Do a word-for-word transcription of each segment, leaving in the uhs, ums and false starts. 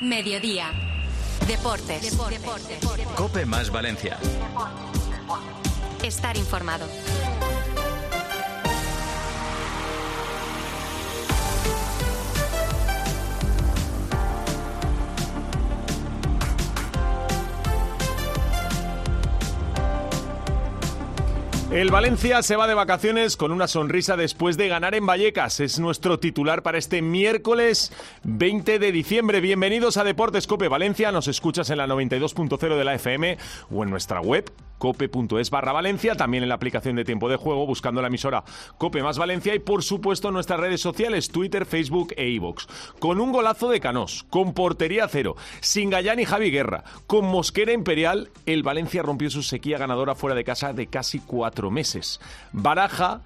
Mediodía. Deportes. Deportes. Deportes. COPE más Valencia. Estar informado. El Valencia se va de vacaciones con una sonrisa después de ganar en Vallecas. Es nuestro titular para este miércoles veinte de diciembre. Bienvenidos a Deportes COPE Valencia. Nos escuchas en la noventa y dos punto cero de la F M o en nuestra web cope.es barra Valencia, también en la aplicación de Tiempo de Juego, buscando la emisora COPE más Valencia y, por supuesto, en nuestras redes sociales, Twitter, Facebook e iVoox. Con un golazo de Canós, con portería cero, sin Gallán y Javi Guerra, con Mosquera Imperial, el Valencia rompió su sequía ganadora fuera de casa de casi cuatro meses. Baraja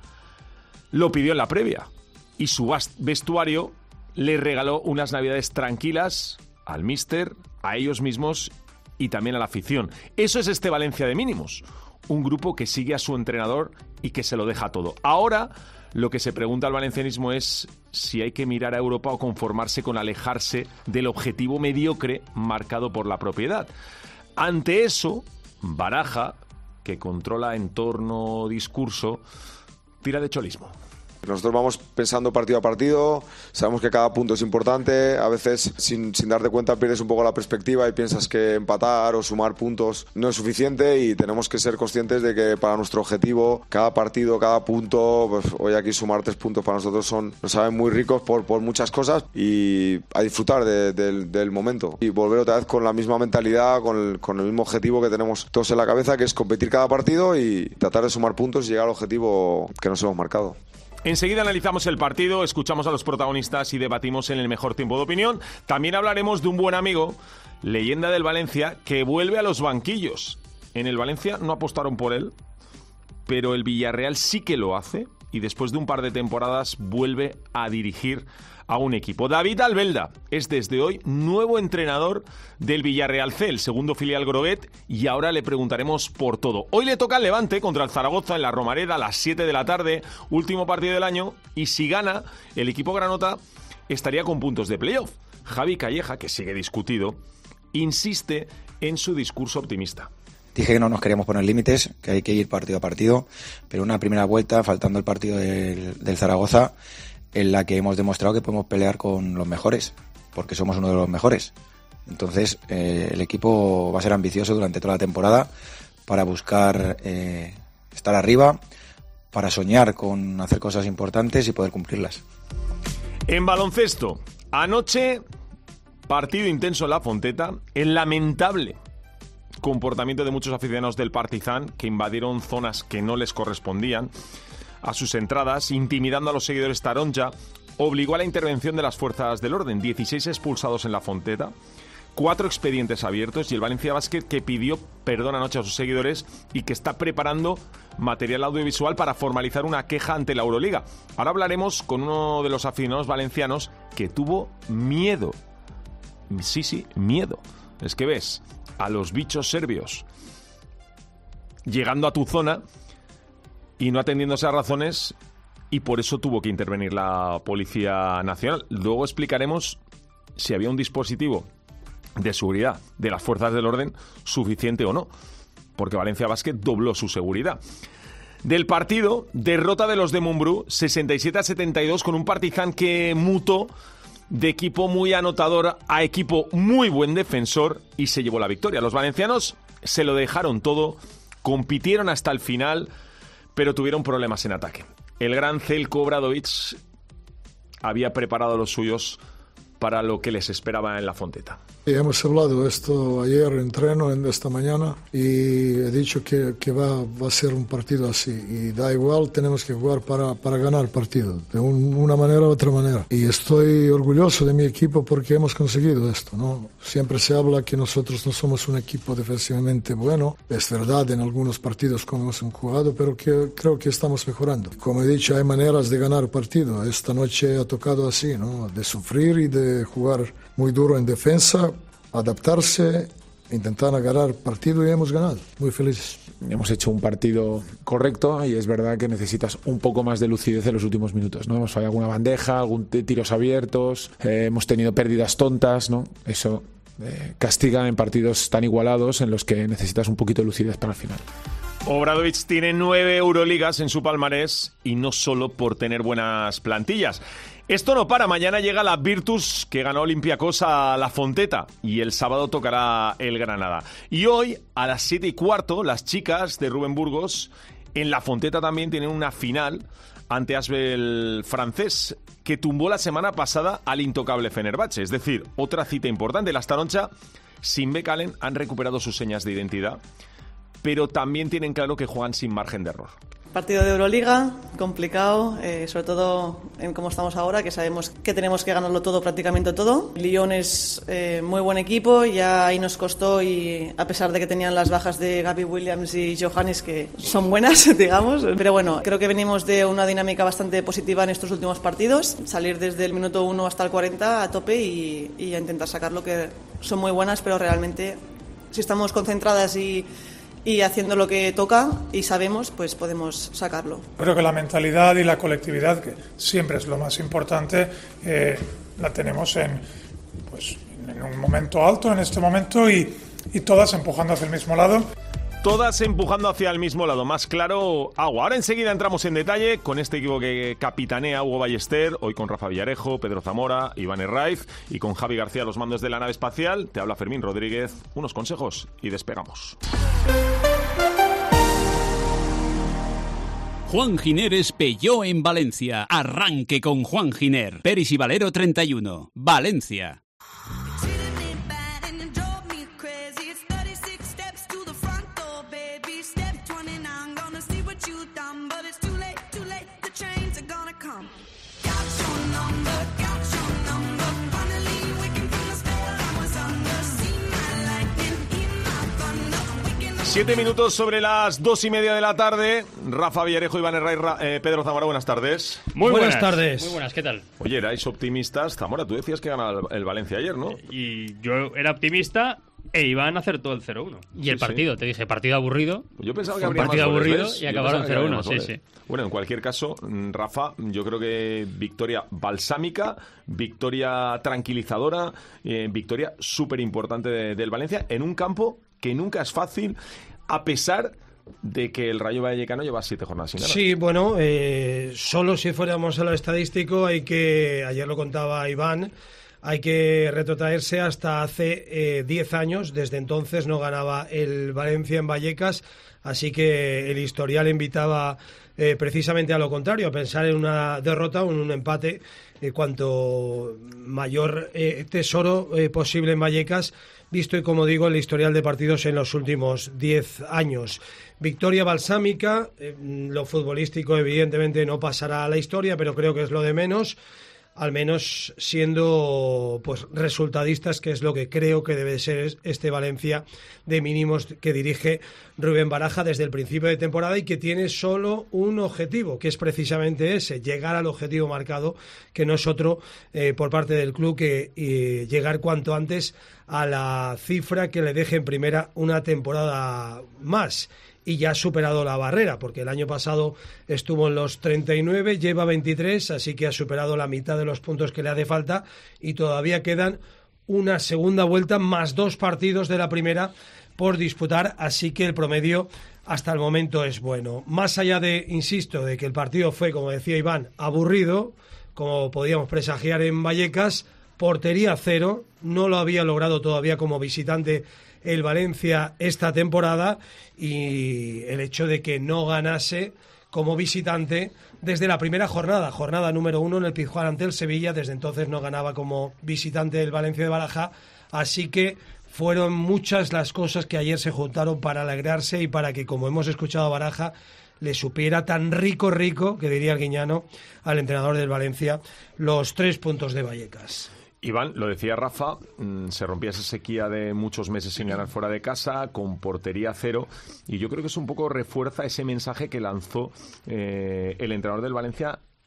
lo pidió en la previa y su vestuario le regaló unas navidades tranquilas al míster, a ellos mismos y también a la afición. Eso es este Valencia de mínimos, un grupo que sigue a su entrenador y que se lo deja todo. Ahora lo que se pregunta al valencianismo es si hay que mirar a Europa o conformarse con alejarse del objetivo mediocre marcado por la propiedad. Ante eso, Baraja, que controla entorno, discurso, tira de cholismo. Nosotros vamos pensando partido a partido, sabemos que cada punto es importante, a veces sin, sin darte cuenta pierdes un poco la perspectiva y piensas que empatar o sumar puntos no es suficiente y tenemos que ser conscientes de que para nuestro objetivo cada partido, cada punto, pues hoy aquí sumar tres puntos para nosotros son, nos saben muy ricos por, por muchas cosas y a disfrutar de, de, del momento y volver otra vez con la misma mentalidad, con el, con el mismo objetivo que tenemos todos en la cabeza, que es competir cada partido y tratar de sumar puntos y llegar al objetivo que nos hemos marcado. Enseguida analizamos el partido, escuchamos a los protagonistas y debatimos en el mejor tiempo de opinión. También hablaremos de un buen amigo, leyenda del Valencia, que vuelve a los banquillos. En el Valencia no apostaron por él, pero el Villarreal sí que lo hace y después de un par de temporadas vuelve a dirigir a un equipo. David Albelda es desde hoy nuevo entrenador del Villarreal C, el segundo filial groguet, y ahora le preguntaremos por todo. Hoy le toca al Levante contra el Zaragoza en la Romareda a las siete de la tarde, último partido del año, y si gana, el equipo granota estaría con puntos de playoff. Javi Calleja, que sigue discutido, insiste en su discurso optimista. Dije que no nos queríamos poner límites, que hay que ir partido a partido, pero una primera vuelta, faltando el partido del, del Zaragoza, en la que hemos demostrado que podemos pelear con los mejores, porque somos uno de los mejores. Entonces, eh, el equipo va a ser ambicioso durante toda la temporada para buscar eh, estar arriba, para soñar con hacer cosas importantes y poder cumplirlas. En baloncesto, anoche, partido intenso en La Fonteta, el lamentable comportamiento de muchos aficionados del Partizan que invadieron zonas que no les correspondían a sus entradas, intimidando a los seguidores taronja, obligó a la intervención de las fuerzas del orden. dieciséis expulsados en La Fonteta, cuatro expedientes abiertos y el Valencia Basket, que pidió perdón anoche a sus seguidores y que está preparando material audiovisual para formalizar una queja ante la Euroliga. Ahora hablaremos con uno de los aficionados valencianos que tuvo miedo. Sí, sí, miedo. Es que ves a los bichos serbios llegando a tu zona y no atendiéndose a razones, y por eso tuvo que intervenir la Policía Nacional. Luego explicaremos si había un dispositivo de seguridad de las fuerzas del orden suficiente o no, porque Valencia Basket dobló su seguridad. Del partido, derrota de los de Mumbrú, sesenta y siete a setenta y dos, con un Partizan que mutó de equipo muy anotador a equipo muy buen defensor y se llevó la victoria. Los valencianos se lo dejaron todo, compitieron hasta el final, pero tuvieron problemas en ataque. El gran Zeljko Obradović había preparado a los suyos para lo que les esperaba en La Fonteta. Hemos hablado esto ayer en entreno, en esta mañana, y he dicho que, que va, va a ser un partido así. Y da igual, tenemos que jugar para, para ganar el partido, de un, una manera u otra manera. Y estoy orgulloso de mi equipo porque hemos conseguido esto, ¿no? Siempre se habla que nosotros no somos un equipo defensivamente bueno. Es verdad en algunos partidos como hemos jugado, pero que, creo que estamos mejorando. Como he dicho, hay maneras de ganar partido. Esta noche ha tocado así, ¿no? De sufrir y de jugar muy duro en defensa, adaptarse intentar ganar partido y hemos ganado. Muy felices. Hemos hecho un partido correcto y es verdad que necesitas un poco más de lucidez en los últimos minutos, ¿no? Hemos fallado alguna bandeja, algún t- tiros abiertos, eh, hemos tenido pérdidas tontas, ¿no? Eso eh, castiga en partidos tan igualados en los que necesitas un poquito de lucidez para el final. Obradovic tiene nueve Euroligas en su palmarés y no solo por tener buenas plantillas. Esto no para, mañana llega la Virtus que ganó Olympiacos a La Fonteta y el sábado tocará el Granada. Y hoy a las siete y cuarto las chicas de Rubén Burgos en La Fonteta también tienen una final ante Asbel francés que tumbó la semana pasada al intocable Fenerbahce. Es decir, otra cita importante. Las Taroncha sin Beck Allen han recuperado sus señas de identidad, pero también tienen claro que juegan sin margen de error. Partido de Euroliga, complicado, eh, sobre todo en cómo estamos ahora, que sabemos que tenemos que ganarlo todo, prácticamente todo. Lyon es eh, muy buen equipo, ya ahí nos costó, y a pesar de que tenían las bajas de Gabby Williams y Johannes, que son buenas, digamos, pero bueno, creo que venimos de una dinámica bastante positiva en estos últimos partidos, salir desde el minuto uno hasta el cuarenta a tope y, y a intentar sacarlo, que son muy buenas, pero realmente si estamos concentradas y y haciendo lo que toca y sabemos, pues podemos sacarlo. Creo que la mentalidad y la colectividad, que siempre es lo más importante, eh, la tenemos en, pues, en un momento alto, en este momento, y, y todas empujando hacia el mismo lado. Todas empujando hacia el mismo lado, más claro, agua. Ahora enseguida entramos en detalle con este equipo que capitanea Hugo Ballester, hoy con Rafa Villarejo, Pedro Zamora, Iván Herraiz y con Javi García los mandos de la nave espacial. Te habla Fermín Rodríguez, unos consejos y despegamos. Juan Giner es Peugeot en Valencia. Arranque con Juan Giner. Peris y Valero treinta y uno. Valencia. Siete minutos sobre las dos y media de la tarde. Rafa Villarejo, Iván Herraiz, eh, Pedro Zamora, buenas tardes. Muy buenas, buenas tardes. Muy buenas, ¿qué tal? Oye, erais optimistas. Zamora, tú decías que ganaba el, el Valencia ayer, ¿no? Y yo era optimista e Iván acertó el cero uno. Y el sí, partido, sí. te dije, partido aburrido. Yo pensaba que un habría partido más aburrido goles, ¿ves? Y acabaron cero uno, sí, sí. Bueno, en cualquier caso, Rafa, yo creo que victoria balsámica, victoria tranquilizadora, eh, victoria súper importante de, del Valencia en un campo que nunca es fácil, a pesar de que el Rayo Vallecano lleva siete jornadas sin ganar. Sí, bueno, eh, solo si fuéramos a lo estadístico hay que, ayer lo contaba Iván, hay que retrotraerse hasta hace diez eh, años. Desde entonces no ganaba el Valencia en Vallecas, así que el historial invitaba eh, precisamente a lo contrario, a pensar en una derrota o en un empate. Eh, cuanto mayor eh, tesoro eh, posible en Vallecas, visto y como digo el historial de partidos en los últimos diez años. Victoria balsámica, eh, lo futbolístico evidentemente no pasará a la historia, pero creo que es lo de menos, al menos siendo pues resultadistas, que es lo que creo que debe ser este Valencia de mínimos que dirige Rubén Baraja desde el principio de temporada y que tiene solo un objetivo, que es precisamente ese, llegar al objetivo marcado, que no es otro eh, por parte del club que eh, llegar cuanto antes a la cifra que le deje en primera una temporada más. Y ya ha superado la barrera, porque el año pasado estuvo en los treinta y nueve, lleva veintitrés, así que ha superado la mitad de los puntos que le hace falta y todavía quedan una segunda vuelta más dos partidos de la primera por disputar, así que el promedio hasta el momento es bueno. Más allá de, insisto, de que el partido fue, como decía Iván, aburrido, como podíamos presagiar en Vallecas, portería cero, no lo había logrado todavía como visitante el Valencia esta temporada, y el hecho de que no ganase como visitante desde la primera jornada, jornada número uno en el Pizjuán ante el Sevilla, desde entonces no ganaba como visitante el Valencia de Baraja, así que fueron muchas las cosas que ayer se juntaron para alegrarse y para que, como hemos escuchado a Baraja, le supiera tan rico, rico, que diría el guiñano, al entrenador del Valencia, los tres puntos de Vallecas. Iván, lo decía Rafa, mmm, se rompía esa sequía de muchos meses sin ganar fuera de casa, con portería cero, y yo creo que eso un poco refuerza ese mensaje que lanzó eh, el entrenador del Valencia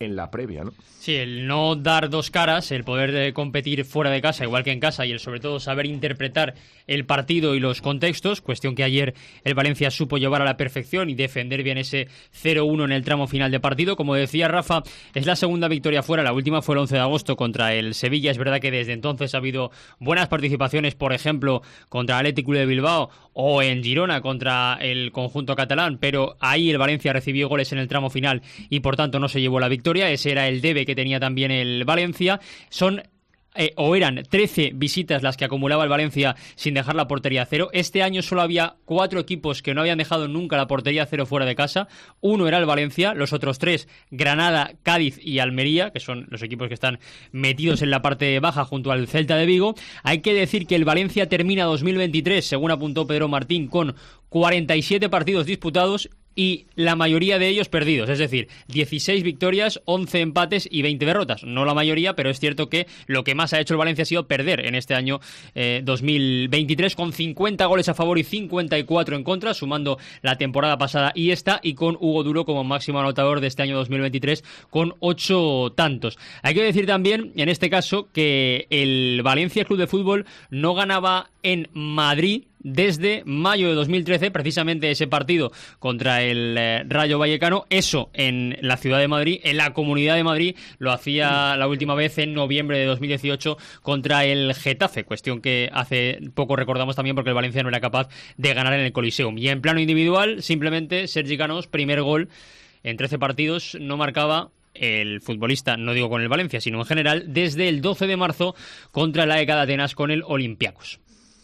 en la previa, ¿no? Sí, el no dar dos caras, el poder de competir fuera de casa, igual que en casa, y el sobre todo saber interpretar el partido y los contextos, cuestión que ayer el Valencia supo llevar a la perfección y defender bien ese cero uno en el tramo final de partido. Como decía Rafa, es la segunda victoria fuera, la última fue el once de agosto contra el Sevilla. Es verdad que desde entonces ha habido buenas participaciones, por ejemplo, contra el Athletic Club de Bilbao o en Girona contra el conjunto catalán, pero ahí el Valencia recibió goles en el tramo final y por tanto no se llevó la victoria. Ese era el debe que tenía también el Valencia. Son Eh, o eran trece visitas las que acumulaba el Valencia sin dejar la portería a cero. Este año solo había cuatro equipos que no habían dejado nunca la portería a cero fuera de casa. Uno era el Valencia, los otros tres, Granada, Cádiz y Almería, que son los equipos que están metidos en la parte baja junto al Celta de Vigo. Hay que decir que el Valencia termina dos mil veintitrés, según apuntó Pedro Martín, con cuarenta y siete partidos disputados y la mayoría de ellos perdidos, es decir, dieciséis victorias, once empates y veinte derrotas. No la mayoría, pero es cierto que lo que más ha hecho el Valencia ha sido perder en este año eh, dos mil veintitrés, con cincuenta goles a favor y cincuenta y cuatro en contra, sumando la temporada pasada y esta, y con Hugo Duro como máximo anotador de este año dos mil veintitrés con ocho tantos. Hay que decir también, en este caso, que el Valencia Club de Fútbol no ganaba en Madrid desde mayo de dos mil trece, precisamente ese partido contra el eh, Rayo Vallecano. Eso en la ciudad de Madrid, en la Comunidad de Madrid, lo hacía la última vez en noviembre de dos mil dieciocho contra el Getafe, cuestión que hace poco recordamos también porque el Valencia no era capaz de ganar en el Coliseum. Y en plano individual, simplemente Sergi Canós, primer gol en trece partidos, no marcaba el futbolista, no digo con el Valencia, sino en general, desde el doce de marzo contra la E K de Atenas con el Olympiacos.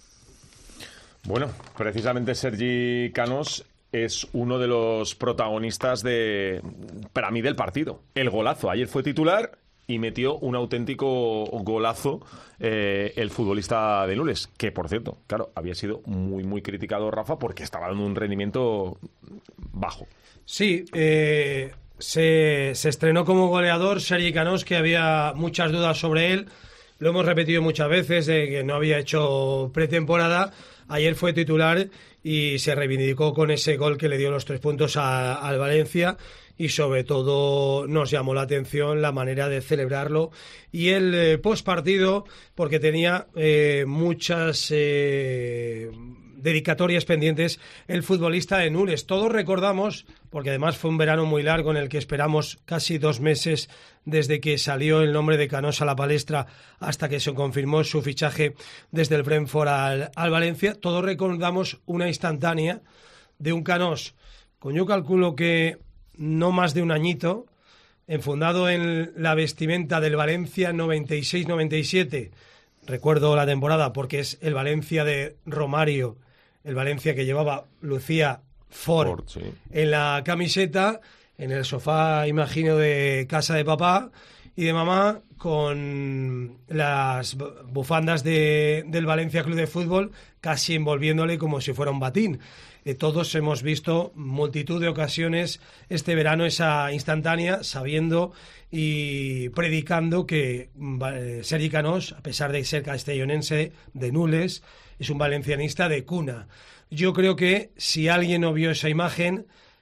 Bueno, precisamente Sergi Canós es uno de los protagonistas de, para mí, del partido. El golazo. Ayer fue titular y metió un auténtico golazo eh, el futbolista de Nules, que, por cierto, claro, había sido muy, muy criticado, Rafa, porque estaba dando un rendimiento bajo. Sí, eh, se, se estrenó como goleador Sergi Canós, que había muchas dudas sobre él. Lo hemos repetido muchas veces, de que no había hecho pretemporada. Ayer fue titular y se reivindicó con ese gol que le dio los tres puntos a, al Valencia, y sobre todo nos llamó la atención la manera de celebrarlo y el eh, postpartido, porque tenía eh, muchas eh, dedicatorias pendientes el futbolista de Nules. Todos recordamos, porque además fue un verano muy largo en el que esperamos casi dos meses desde que salió el nombre de Canós a la palestra hasta que se confirmó su fichaje desde el Brentford al, al Valencia. Todos recordamos una instantánea de un Canós con, yo calculo que no más de un añito, enfundado en la vestimenta del Valencia noventa y seis noventa y siete. Recuerdo la temporada porque es el Valencia de Romario, el Valencia que llevaba Lucía Ford, Ford sí. en la camiseta, en el sofá, imagino, de casa de papá y de mamá, con las bufandas de, del Valencia Club de Fútbol casi envolviéndole como si fuera un batín. Eh, todos hemos visto multitud de ocasiones este verano esa instantánea, sabiendo y predicando que eh, Sergi Canós, a pesar de ser castellonense de Nules, es un valencianista de cuna. Yo creo que si alguien no vio esa imagen,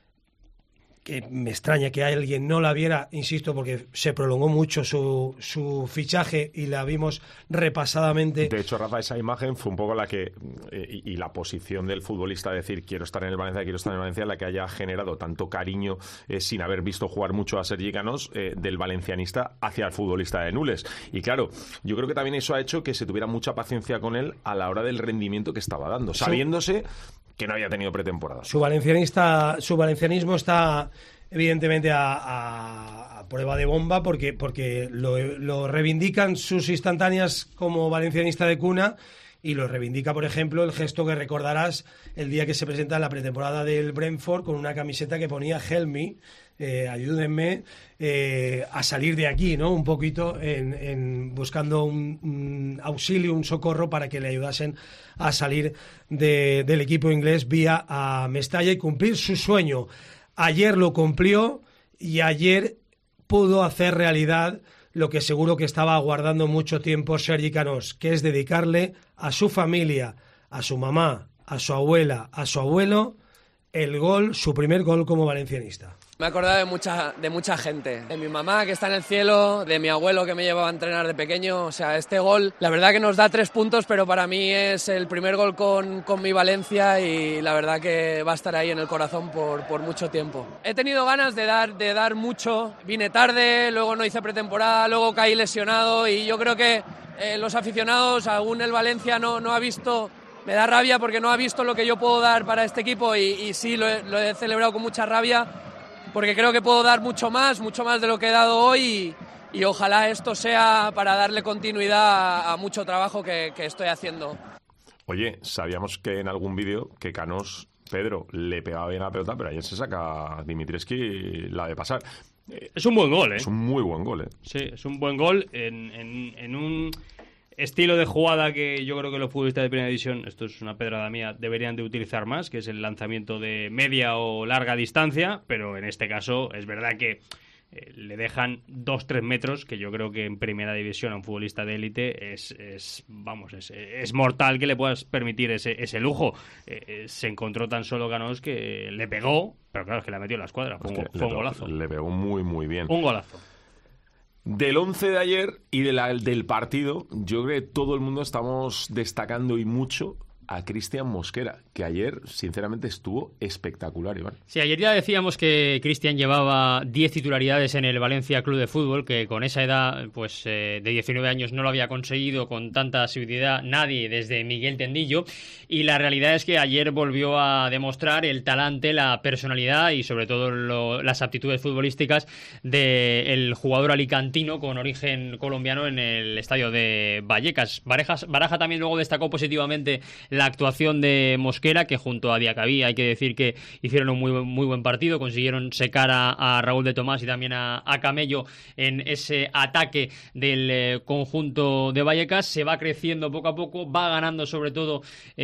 que me extraña que alguien no la viera, insisto, porque se prolongó mucho su, su fichaje y la vimos repasadamente. De hecho, Rafa, esa imagen fue un poco la que, eh, y, y la posición del futbolista, decir quiero estar en el Valencia, quiero estar en el Valencia, la que haya generado tanto cariño, eh, sin haber visto jugar mucho a Sergi Canós, eh, del valencianista hacia el futbolista de Nules. Y claro, yo creo que también eso ha hecho que se tuviera mucha paciencia con él a la hora del rendimiento que estaba dando, sabiéndose que no había tenido pretemporada. Su valencianista, su valencianismo está evidentemente a, a, a prueba de bomba, porque, porque lo, lo reivindican sus instantáneas como valencianista de cuna, y lo reivindica, por ejemplo, el gesto que recordarás el día que se presenta en la pretemporada del Brentford con una camiseta que ponía Help me, eh, ayúdenme eh, a salir de aquí, ¿no? Un poquito en, en buscando un, un auxilio, un socorro para que le ayudasen a salir de, del equipo inglés vía a Mestalla y cumplir su sueño. Ayer lo cumplió y ayer pudo hacer realidad lo que seguro que estaba aguardando mucho tiempo Sergi Canós, que es dedicarle a su familia, a su mamá, a su abuela, a su abuelo, el gol, su primer gol como valencianista. Me he acordado de mucha, de mucha gente, de mi mamá que está en el cielo, de mi abuelo que me llevaba a entrenar de pequeño. O sea, este gol, la verdad que nos da tres puntos, pero para mí es el primer gol con, con mi Valencia y la verdad que va a estar ahí en el corazón por, por mucho tiempo. He tenido ganas de dar, de dar mucho, vine tarde, luego no hice pretemporada, luego caí lesionado y yo creo que eh, los aficionados, aún el Valencia no, no ha visto... Me da rabia porque no ha visto lo que yo puedo dar para este equipo y, y sí, lo he, lo he celebrado con mucha rabia porque creo que puedo dar mucho más, mucho más de lo que he dado hoy y, y ojalá esto sea para darle continuidad a, a mucho trabajo que, que estoy haciendo. Oye, sabíamos que en algún vídeo que Canos, Pedro, le pegaba bien a la pelota, pero ayer se saca Dimitrescu la de pasar. Es un buen gol, ¿eh? Es un muy buen gol, ¿eh? Sí, es un buen gol en, en, en un... estilo de jugada que yo creo que los futbolistas de primera división, esto es una pedrada mía, deberían de utilizar más, que es el lanzamiento de media o larga distancia, pero en este caso es verdad que eh, le dejan dos tres metros, que yo creo que en primera división a un futbolista de élite es, es vamos, es, es mortal que le puedas permitir ese, ese lujo. Eh, eh, se encontró tan solo Canós que le pegó, pero claro, es que la metió en la escuadra, fue, un, fue un golazo. Le pegó muy, muy bien. Un golazo. Del once de ayer y de la, del partido, yo creo que todo el mundo estamos destacando y mucho a Cristian Mosquera, que ayer, sinceramente, estuvo espectacular, Iván. Sí, ayer ya decíamos que Cristian llevaba diez titularidades en el Valencia Club de Fútbol, que con esa edad, pues eh, de diecinueve años, no lo había conseguido con tanta asiduidad nadie desde Miguel Tendillo, y la realidad es que ayer volvió a demostrar el talante, la personalidad y sobre todo lo, las aptitudes futbolísticas del jugador alicantino con origen colombiano en el estadio de Vallecas. Barajas, Baraja también luego destacó positivamente la actuación de Mosquera, que junto a Diacabí hay que decir que hicieron un muy, muy buen partido, consiguieron secar a, a Raúl de Tomás y también a, a Camello en ese ataque del eh, conjunto de Vallecas. Se va creciendo poco a poco, va ganando sobre todo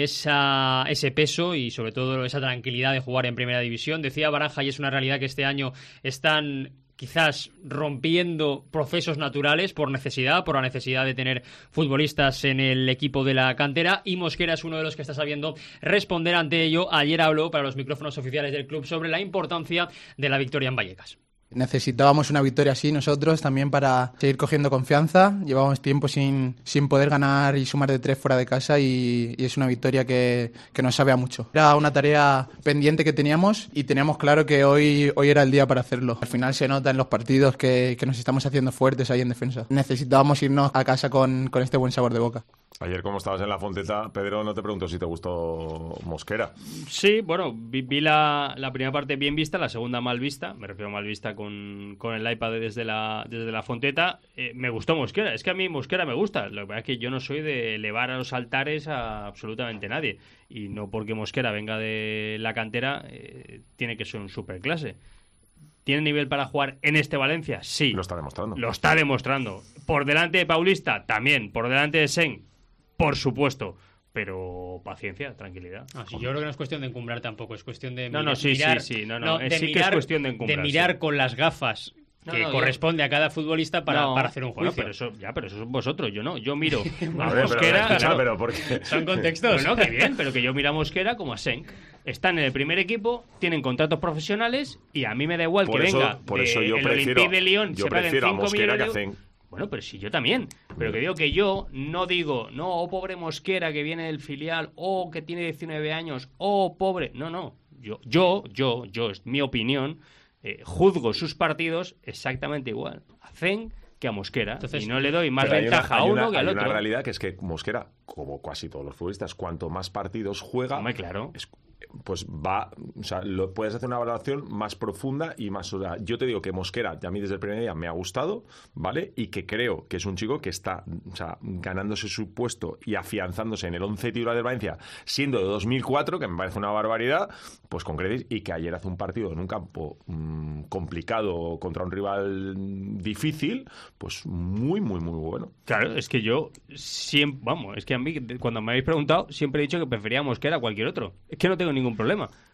esa, ese peso y sobre todo esa tranquilidad de jugar en primera división. Decía Baraja, y es una realidad, que este año están quizás rompiendo procesos naturales por necesidad, por la necesidad de tener futbolistas en el equipo de la cantera, y Mosquera es uno de los que está sabiendo responder ante ello. Ayer habló para los micrófonos oficiales del club sobre la importancia de la victoria en Vallecas. Necesitábamos una victoria así nosotros también para seguir cogiendo confianza. Llevábamos tiempo sin, sin poder ganar y sumar de tres fuera de casa y, y es una victoria que, que nos sabe a mucho. Era una tarea pendiente que teníamos y teníamos claro que hoy, hoy era el día para hacerlo. Al final se nota en los partidos que, que nos estamos haciendo fuertes ahí en defensa. Necesitábamos irnos a casa con, con este buen sabor de boca. Ayer, como estabas en la Fonteta, Pedro, no te pregunto si te gustó Mosquera. Sí, bueno, vi, vi la, la primera parte bien vista, la segunda mal vista, me refiero a mal vista con, con el iPad desde la, desde la Fonteta. Eh, me gustó Mosquera, es que a mí Mosquera me gusta, lo que pasa es que yo no soy de elevar a los altares a absolutamente nadie, y no porque Mosquera venga de la cantera eh, tiene que ser un superclase. ¿Tiene nivel para jugar en este Valencia? Sí. Lo está demostrando. Lo está demostrando. Por delante de Paulista, también. Por delante de Sen, por supuesto, pero paciencia, tranquilidad. Ah, sí, yo creo que no es cuestión de encumbrar tampoco, es cuestión de no, mirar, no, sí, mirar, sí, sí, no, no, no es, de sí mirar, que es cuestión de encumbrar. de mirar sí. con las gafas No, que no, corresponde yo... a cada futbolista para, no, para hacer un juicio. Bueno, pero eso, ya, pero eso son vosotros, yo no. Yo miro a a ver, Mosquera. Pero, claro, pero ¿por qué? Son contextos. Bueno, que bien, pero que yo miro a Mosquera como a Senk. Están en el primer equipo, tienen contratos profesionales y a mí me da igual por que eso, venga por de eso yo el prefiero, Olympique de Lyon, yo se paguen prefiero a cinco Mosquera que a millones de... Senk. Bueno, pero si yo también. Pero que digo que yo no digo, no, oh, pobre Mosquera que viene del filial, o oh, que tiene diecinueve años, o oh, pobre. No, no. Yo, yo, yo, yo, es mi opinión, eh, juzgo sus partidos exactamente igual a Zen que a Mosquera. Entonces, y no le doy más ventaja una, a uno una, que al hay otro. Hay una realidad que es que Mosquera, como casi todos los futbolistas, cuanto más partidos juega, Hombre, claro. es, pues va, o sea, lo, puedes hacer una valoración más profunda y más... O sea, yo te digo que Mosquera, a mí desde el primer día me ha gustado, ¿vale? Y que creo que es un chico que está, o sea, ganándose su puesto y afianzándose en el once titular del Valencia, siendo de dos mil cuatro, que me parece una barbaridad, pues con creces, y que ayer hace un partido en un campo mmm, complicado contra un rival difícil, pues muy, muy, muy bueno. Claro, es que yo siempre, vamos, es que a mí, cuando me habéis preguntado, siempre he dicho que prefería a Mosquera a cualquier otro. Es que no tengo ningún problema.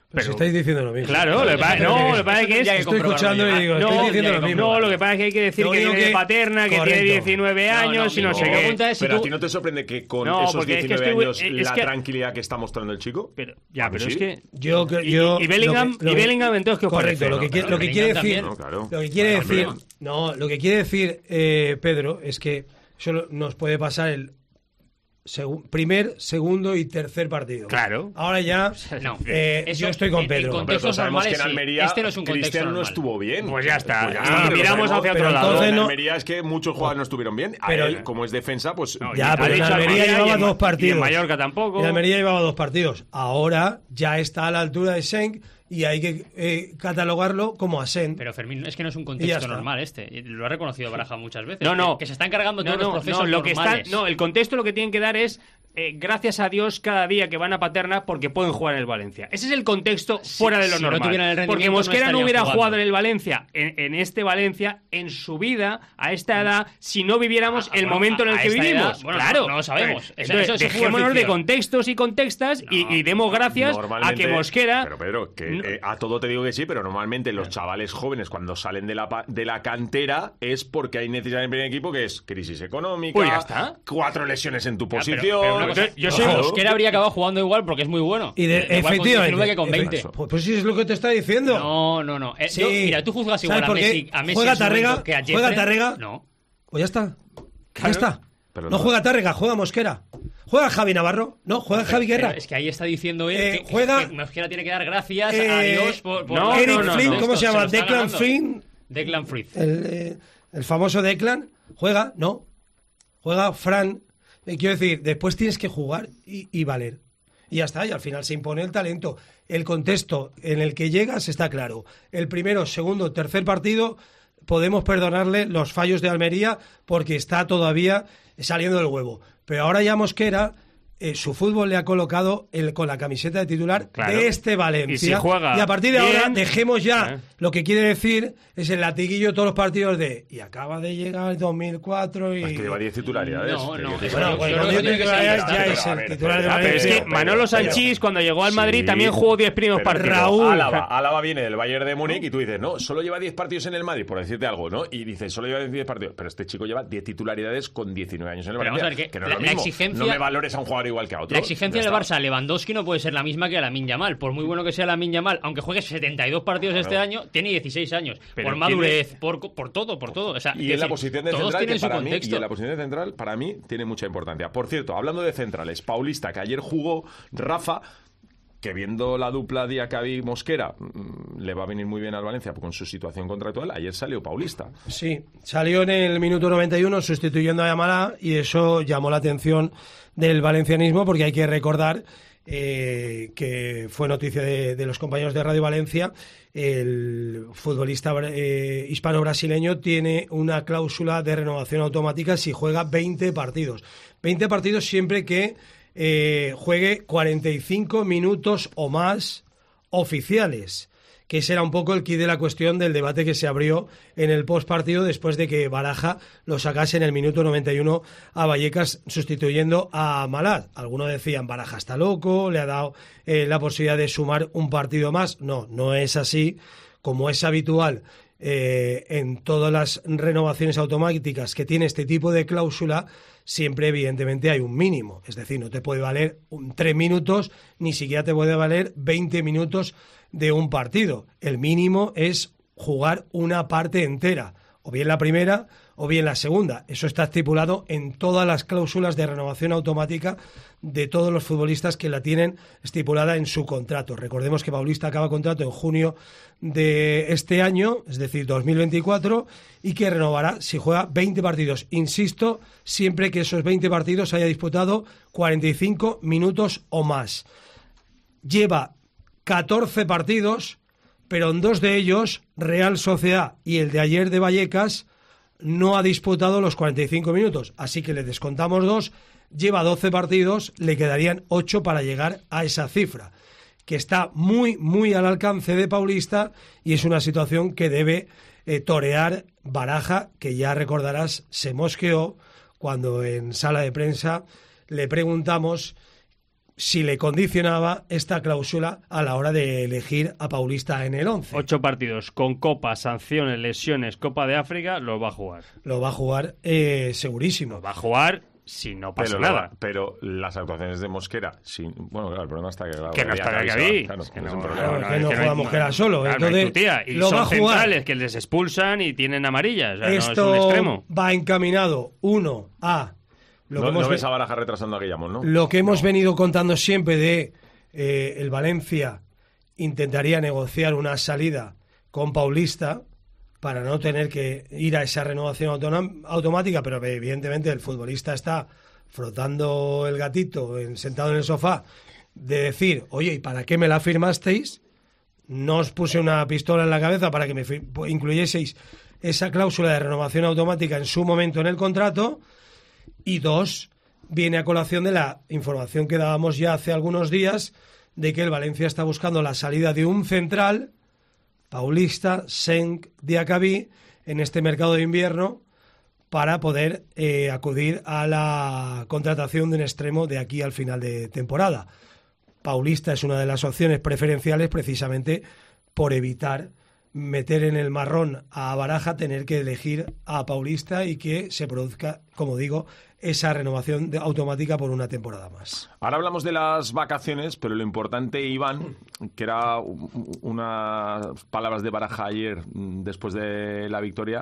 Pero si estáis diciendo lo mismo. Claro, lo que pasa, no, lo que pasa es que es, estoy escuchando y digo, no, estoy diciendo lo mismo. No, lo que pasa es que hay que decir que viene de Paterna, que correcto. tiene diecinueve años no, no, y no sé qué. Es, pero tú... a ti no te sorprende que con no, esos diecinueve es que años estoy, es la que... tranquilidad que está mostrando el chico. Pero, ya, pero ¿sí? es que yo, y, yo y Bellingham, lo que, lo y Bellingham entonces qué correcto, parece? lo que, no, quiere, lo que quiere decir, no, claro. lo que quiere claro, decir, claro. no, lo que quiere decir eh, Pedro es que solo nos puede pasar el Segu- primer, segundo y tercer partido. Claro. Ahora ya no, eh, eso, yo estoy con en, Pedro. En contextos pero normales, que en Almería, sí. Este no es un contexto Cristiano normal. no estuvo bien. Pues ya está. Pues ya Ah, está, miramos sabemos, hacia pero otro lado. entonces En no- Almería es que muchos jugadores no estuvieron bien. A pero- él, como es defensa, pues... No, Ya, ha pero en dicho Almería Almería llevaba y en- dos partidos. Y en Mallorca tampoco. En Almería llevaba dos partidos. Ahora ya está a la altura de Schenk y hay que eh, catalogarlo como Asen. Pero Fermín, es que no es un Y ya contexto está. normal este. Y lo ha reconocido Baraja muchas veces. No, no. Que, que se están cargando No, todos no, los procesos no, lo que normales. está, no, el contexto lo que tienen que dar es eh, gracias a Dios cada día que van a Paterna porque pueden jugar en el Valencia. Ese es el contexto Si- fuera de lo si no normal. tuvieran el rendimiento, porque no Mosquera no, estarían hubiera jugando. jugado en el Valencia, en, en este Valencia, en su vida, a esta edad, si no viviéramos Ah, el bueno, momento en el a que esta vivimos. edad, bueno, claro, no- no lo sabemos. Entonces, Eso- eso es fútbol dejémonos de ficción. contextos y contextas y, y demos gracias a Normalmente- que Mosquera. Pero Pedro, que eh, a todo te digo que sí, pero normalmente los chavales jóvenes cuando salen de la, pa- de la cantera es porque hay necesidad en el primer equipo que es crisis económica, Pues ya está. cuatro lesiones en tu Ya, pero- posición... pero una cosa, yo ojo, soy- Mosquera habría acabado jugando igual porque es muy bueno. Y de, Igual con efectivamente. diecinueve que con veinte. Eso. Pues, pues sí es lo que te está diciendo. No, no, no. Eh, Sí. yo- mira, tú juzgas igual ¿Sabes a por qué? Messi, a Messi Juega en su Tárrega, momento que a juega Jeffrey. Tárrega. No. Pues ya está. Claro. Ya está. Pero no no. juega Tárrega, juega Mosquera. ¿Juega Javi Navarro? No, juega Pero- Javi Guerra. pero es que ahí está diciendo él Eh, que, juega- que Mosquera tiene que dar gracias Eh, a Dios por, por no, por Eric los Flynn, textos. ¿cómo se llama? lo está Declan ganando. Flynn. Declan Frith. El, eh, el famoso Declan. ¿Juega? No. Juega Fran. Eh, quiero decir, después tienes que jugar y, y valer. Y ya está, y al final se impone el talento. El contexto en el que llegas está claro. El primero, segundo, tercer partido, podemos perdonarle los fallos de Almería porque está todavía saliendo del huevo. Pero ahora ya Mosquera, eh, su fútbol le ha colocado el, con la camiseta de titular Claro. de este Valencia. Y si juega Y a partir de bien, ahora dejemos ya eh. lo que quiere decir es el latiguillo de todos los partidos de y acaba de llegar el dos mil cuatro y... Es que lleva diez titularidades. No, no, Que- eso Bueno, no, pues yo cuando creo yo que te tiene que ya, ser ya pero, es a el ver, titular de Ah, pero es Valencia. que Manolo Sanchís, cuando llegó al Madrid, Sí, también jugó diez primeros pero- partidos. Raúl. Álava, Álava viene del Bayern de Múnich y tú dices, no, solo lleva diez partidos en el Madrid, por decirte algo, ¿no? Y dices, solo lleva diez partidos. Pero este chico lleva diez titularidades con diecinueve años en el Pero vamos Valencia. a ver, que que no es la- lo la mismo. exigencia- No me valores a un jugador igual que a otro. La exigencia Ya del está. Barça a Lewandowski no puede ser la misma que a Lamine Yamal. Por muy bueno que sea Lamine Yamal, aunque juegue setenta y dos partidos Claro. este año, tiene dieciséis años. Pero por tiene- madurez, por, por todo, por todo. O sea, Y quiero en la decir, posición de todos central, tienen que su para mí, y contexto. en la posición de central, para mí, tiene mucha importancia. Por cierto, hablando de centrales, Paulista, que ayer jugó Rafa, que viendo la dupla Diacabí Mosquera mm, le va a venir muy bien al Valencia con su situación contractual, ayer salió Paulista. Sí, salió en el minuto noventa y uno sustituyendo a Yamalá y eso llamó la atención del valencianismo porque hay que recordar eh, que fue noticia de, de los compañeros de Radio Valencia, el futbolista eh, hispano-brasileño tiene una cláusula de renovación automática si juega veinte partidos. veinte partidos siempre que eh, juegue cuarenta y cinco minutos o más oficiales, que ese era un poco el quid de la cuestión del debate que se abrió en el postpartido después de que Baraja lo sacase en el minuto noventa y uno a Vallecas sustituyendo a Malad. Algunos decían Baraja está loco, le ha dado eh, la posibilidad de sumar un partido más. No, no es así, como es habitual eh, en todas las renovaciones automáticas que tiene este tipo de cláusula. Siempre, evidentemente, hay un mínimo. Es decir, no te puede valer un, tres minutos, ni siquiera te puede valer veinte minutos de un partido. El mínimo es jugar una parte entera, o bien la primera o bien la segunda. Eso está estipulado en todas las cláusulas de renovación automática de todos los futbolistas que la tienen estipulada en su contrato. Recordemos que Paulista acaba contrato en junio de este año, es decir, dos mil veinticuatro, y que renovará si juega veinte partidos. Insisto, siempre que esos veinte partidos haya disputado cuarenta y cinco minutos o más. Lleva catorce partidos, pero en dos de ellos, Real Sociedad y el de ayer de Vallecas, no ha disputado los cuarenta y cinco minutos. Así que le descontamos dos, lleva doce partidos, le quedarían ocho para llegar a esa cifra, que está muy, muy al alcance de Paulista y es una situación que debe eh, torear Baraja, que ya recordarás, se mosqueó cuando en sala de prensa le preguntamos si le condicionaba esta cláusula a la hora de elegir a Paulista en el once. Ocho partidos con Copa, sanciones, lesiones, Copa de África, los va a jugar. Lo va a jugar eh, segurísimo. Lo va a jugar si no pasa pero nada. Lo, pero las actuaciones de Mosquera, sí, bueno, claro, el problema está que... Claro, que no está Gaby. Claro, que no, claro, que no juega Mosquera solo. Claro, entonces, no tía, y lo son va a jugar. centrales que les expulsan y tienen amarillas. O sea, Esto no es un extremo. va encaminado, uno, a... Lo no que hemos no ves ve- a Baraja retrasando a Guillamón, ¿no? Lo que hemos no. venido contando siempre de eh, el Valencia intentaría negociar una salida con Paulista para no tener que ir a esa renovación autonóm- automática, pero evidentemente el futbolista está frotando el gatito en, sentado en el sofá, de decir, oye, ¿y para qué me la firmasteis? No os puse una pistola en la cabeza para que me fir- incluyeseis esa cláusula de renovación automática en su momento en el contrato. Y dos, viene a colación de la información que dábamos ya hace algunos días de que el Valencia está buscando la salida de un central, Paulista, Senk, Diacabí, en este mercado de invierno, para poder eh, acudir a la contratación de un extremo de aquí al final de temporada. Paulista es una de las opciones preferenciales precisamente por evitar meter en el marrón a Baraja, tener que elegir a Paulista y que se produzca, como digo, esa renovación de, automática por una temporada más. Ahora hablamos de las vacaciones, pero lo importante, Iván, que era unas palabras de Baraja ayer después de la victoria,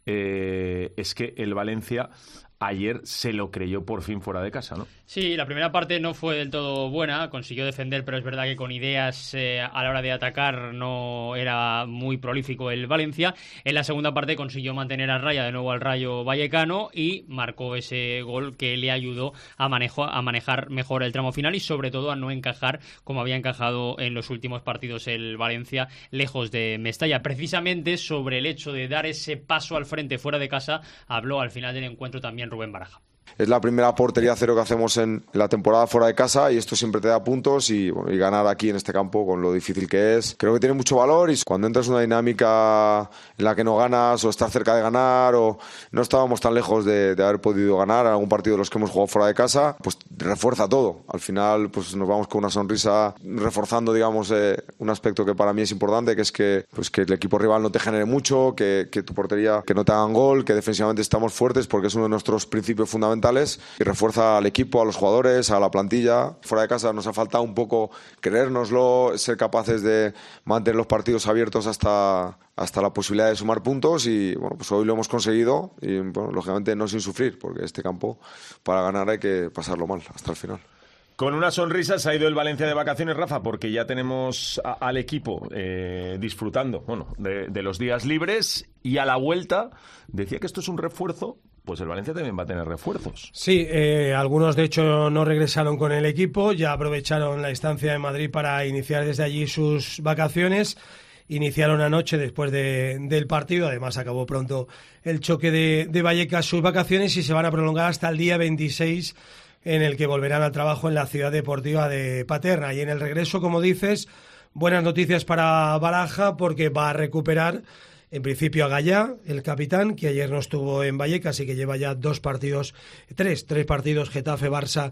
eh, es que el Valencia ayer se lo creyó por fin fuera de casa, ¿no? Sí, la primera parte no fue del todo buena, consiguió defender, pero es verdad que con ideas eh, a la hora de atacar no era muy prolífico el Valencia. En la segunda parte consiguió mantener a raya de nuevo al Rayo Vallecano y marcó ese gol que le ayudó a, manejo, a manejar mejor el tramo final y sobre todo a no encajar como había encajado en los últimos partidos el Valencia lejos de Mestalla. Precisamente sobre el hecho de dar ese paso al frente fuera de casa habló al final del encuentro también Rubén Baraja. Es la primera portería cero que hacemos en la temporada fuera de casa y esto siempre te da puntos y, bueno, y ganar aquí en este campo con lo difícil que es. Creo que tiene mucho valor y cuando entras en una dinámica en la que no ganas o estás cerca de ganar o no estábamos tan lejos de, de haber podido ganar en algún partido de los que hemos jugado fuera de casa, pues refuerza todo. Al final pues nos vamos con una sonrisa reforzando, digamos, eh, un aspecto que para mí es importante, que es que, pues, que el equipo rival no te genere mucho, que, que tu portería, que no te hagan gol, que defensivamente estamos fuertes porque es uno de nuestros principios fundamentales y refuerza al equipo, a los jugadores, a la plantilla. Fuera de casa nos ha faltado un poco creérnoslo, ser capaces de mantener los partidos abiertos hasta, hasta la posibilidad de sumar puntos y bueno, pues hoy lo hemos conseguido y bueno, lógicamente no sin sufrir, porque este campo para ganar hay que pasarlo mal hasta el final. Con una sonrisa se ha ido el Valencia de vacaciones, Rafa, porque ya tenemos a, al equipo eh, disfrutando bueno, de, de los días libres y a la vuelta decía que esto es un refuerzo. Pues el Valencia también va a tener refuerzos. Sí, eh, algunos de hecho no regresaron con el equipo, ya aprovecharon la estancia en Madrid para iniciar desde allí sus vacaciones. Iniciaron anoche después de, del partido, además acabó pronto el choque de, de Vallecas sus vacaciones y se van a prolongar hasta el día veintiséis, en el que volverán al trabajo en la ciudad deportiva de Paterna. Y en el regreso, como dices, buenas noticias para Baraja porque va a recuperar en principio a Gallá, el capitán, que ayer no estuvo en Vallecas y que lleva ya dos partidos, tres, tres partidos, Getafe, Barça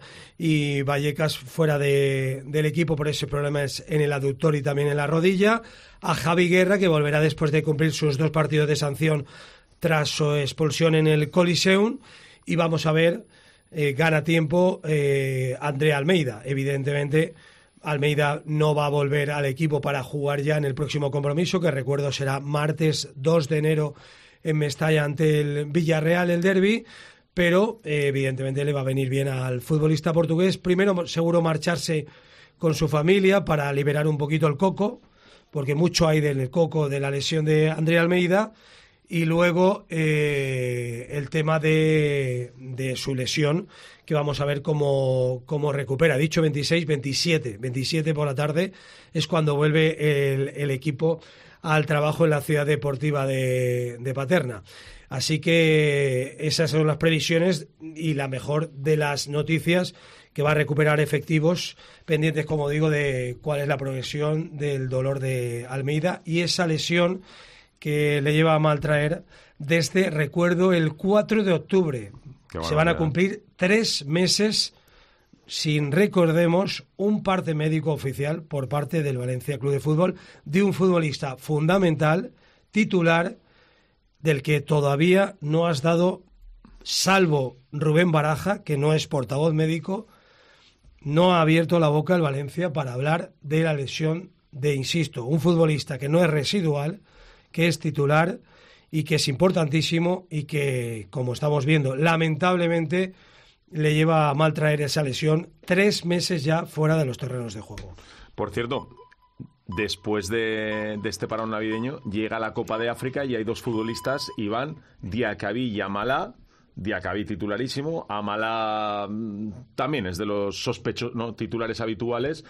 y Vallecas fuera de, del equipo por ese problema es en el aductor y también en la rodilla. A Javi Guerra, que volverá después de cumplir sus dos partidos de sanción tras su expulsión en el Coliseum. Y vamos a ver, eh, gana tiempo eh, André Almeida, evidentemente. Almeida no va a volver al equipo para jugar ya en el próximo compromiso, que recuerdo será martes dos de enero en Mestalla ante el Villarreal, el derbi, pero eh, evidentemente le va a venir bien al futbolista portugués. Primero seguro marcharse con su familia para liberar un poquito el coco, porque mucho hay del coco de la lesión de André Almeida, y luego eh, el tema de, de su lesión, que vamos a ver cómo, cómo recupera. Dicho veintiséis, veintisiete, veintisiete por la tarde es cuando vuelve el, el equipo al trabajo en la ciudad deportiva de, de Paterna. Así que esas son las previsiones y la mejor de las noticias, que va a recuperar efectivos, pendientes, como digo, de cuál es la progresión del dolor de Almeida y esa lesión que le lleva a maltraer desde, recuerdo, el cuatro de octubre. Se van a cumplir tres meses sin, recordemos, un parte médico oficial por parte del Valencia Club de Fútbol de un futbolista fundamental, titular, del que todavía no has dado, salvo Rubén Baraja, que no es portavoz médico, no ha abierto la boca el Valencia para hablar de la lesión de, insisto, un futbolista que no es residual, que es titular y que es importantísimo y que, como estamos viendo, lamentablemente le lleva a mal traer esa lesión tres meses ya fuera de los terrenos de juego. Por cierto, después de, de este parón navideño, llega la Copa de África y hay dos futbolistas, Iván, Diakabi y Amala. Diakabi titularísimo, Amala también es de los sospechos, no titulares habituales,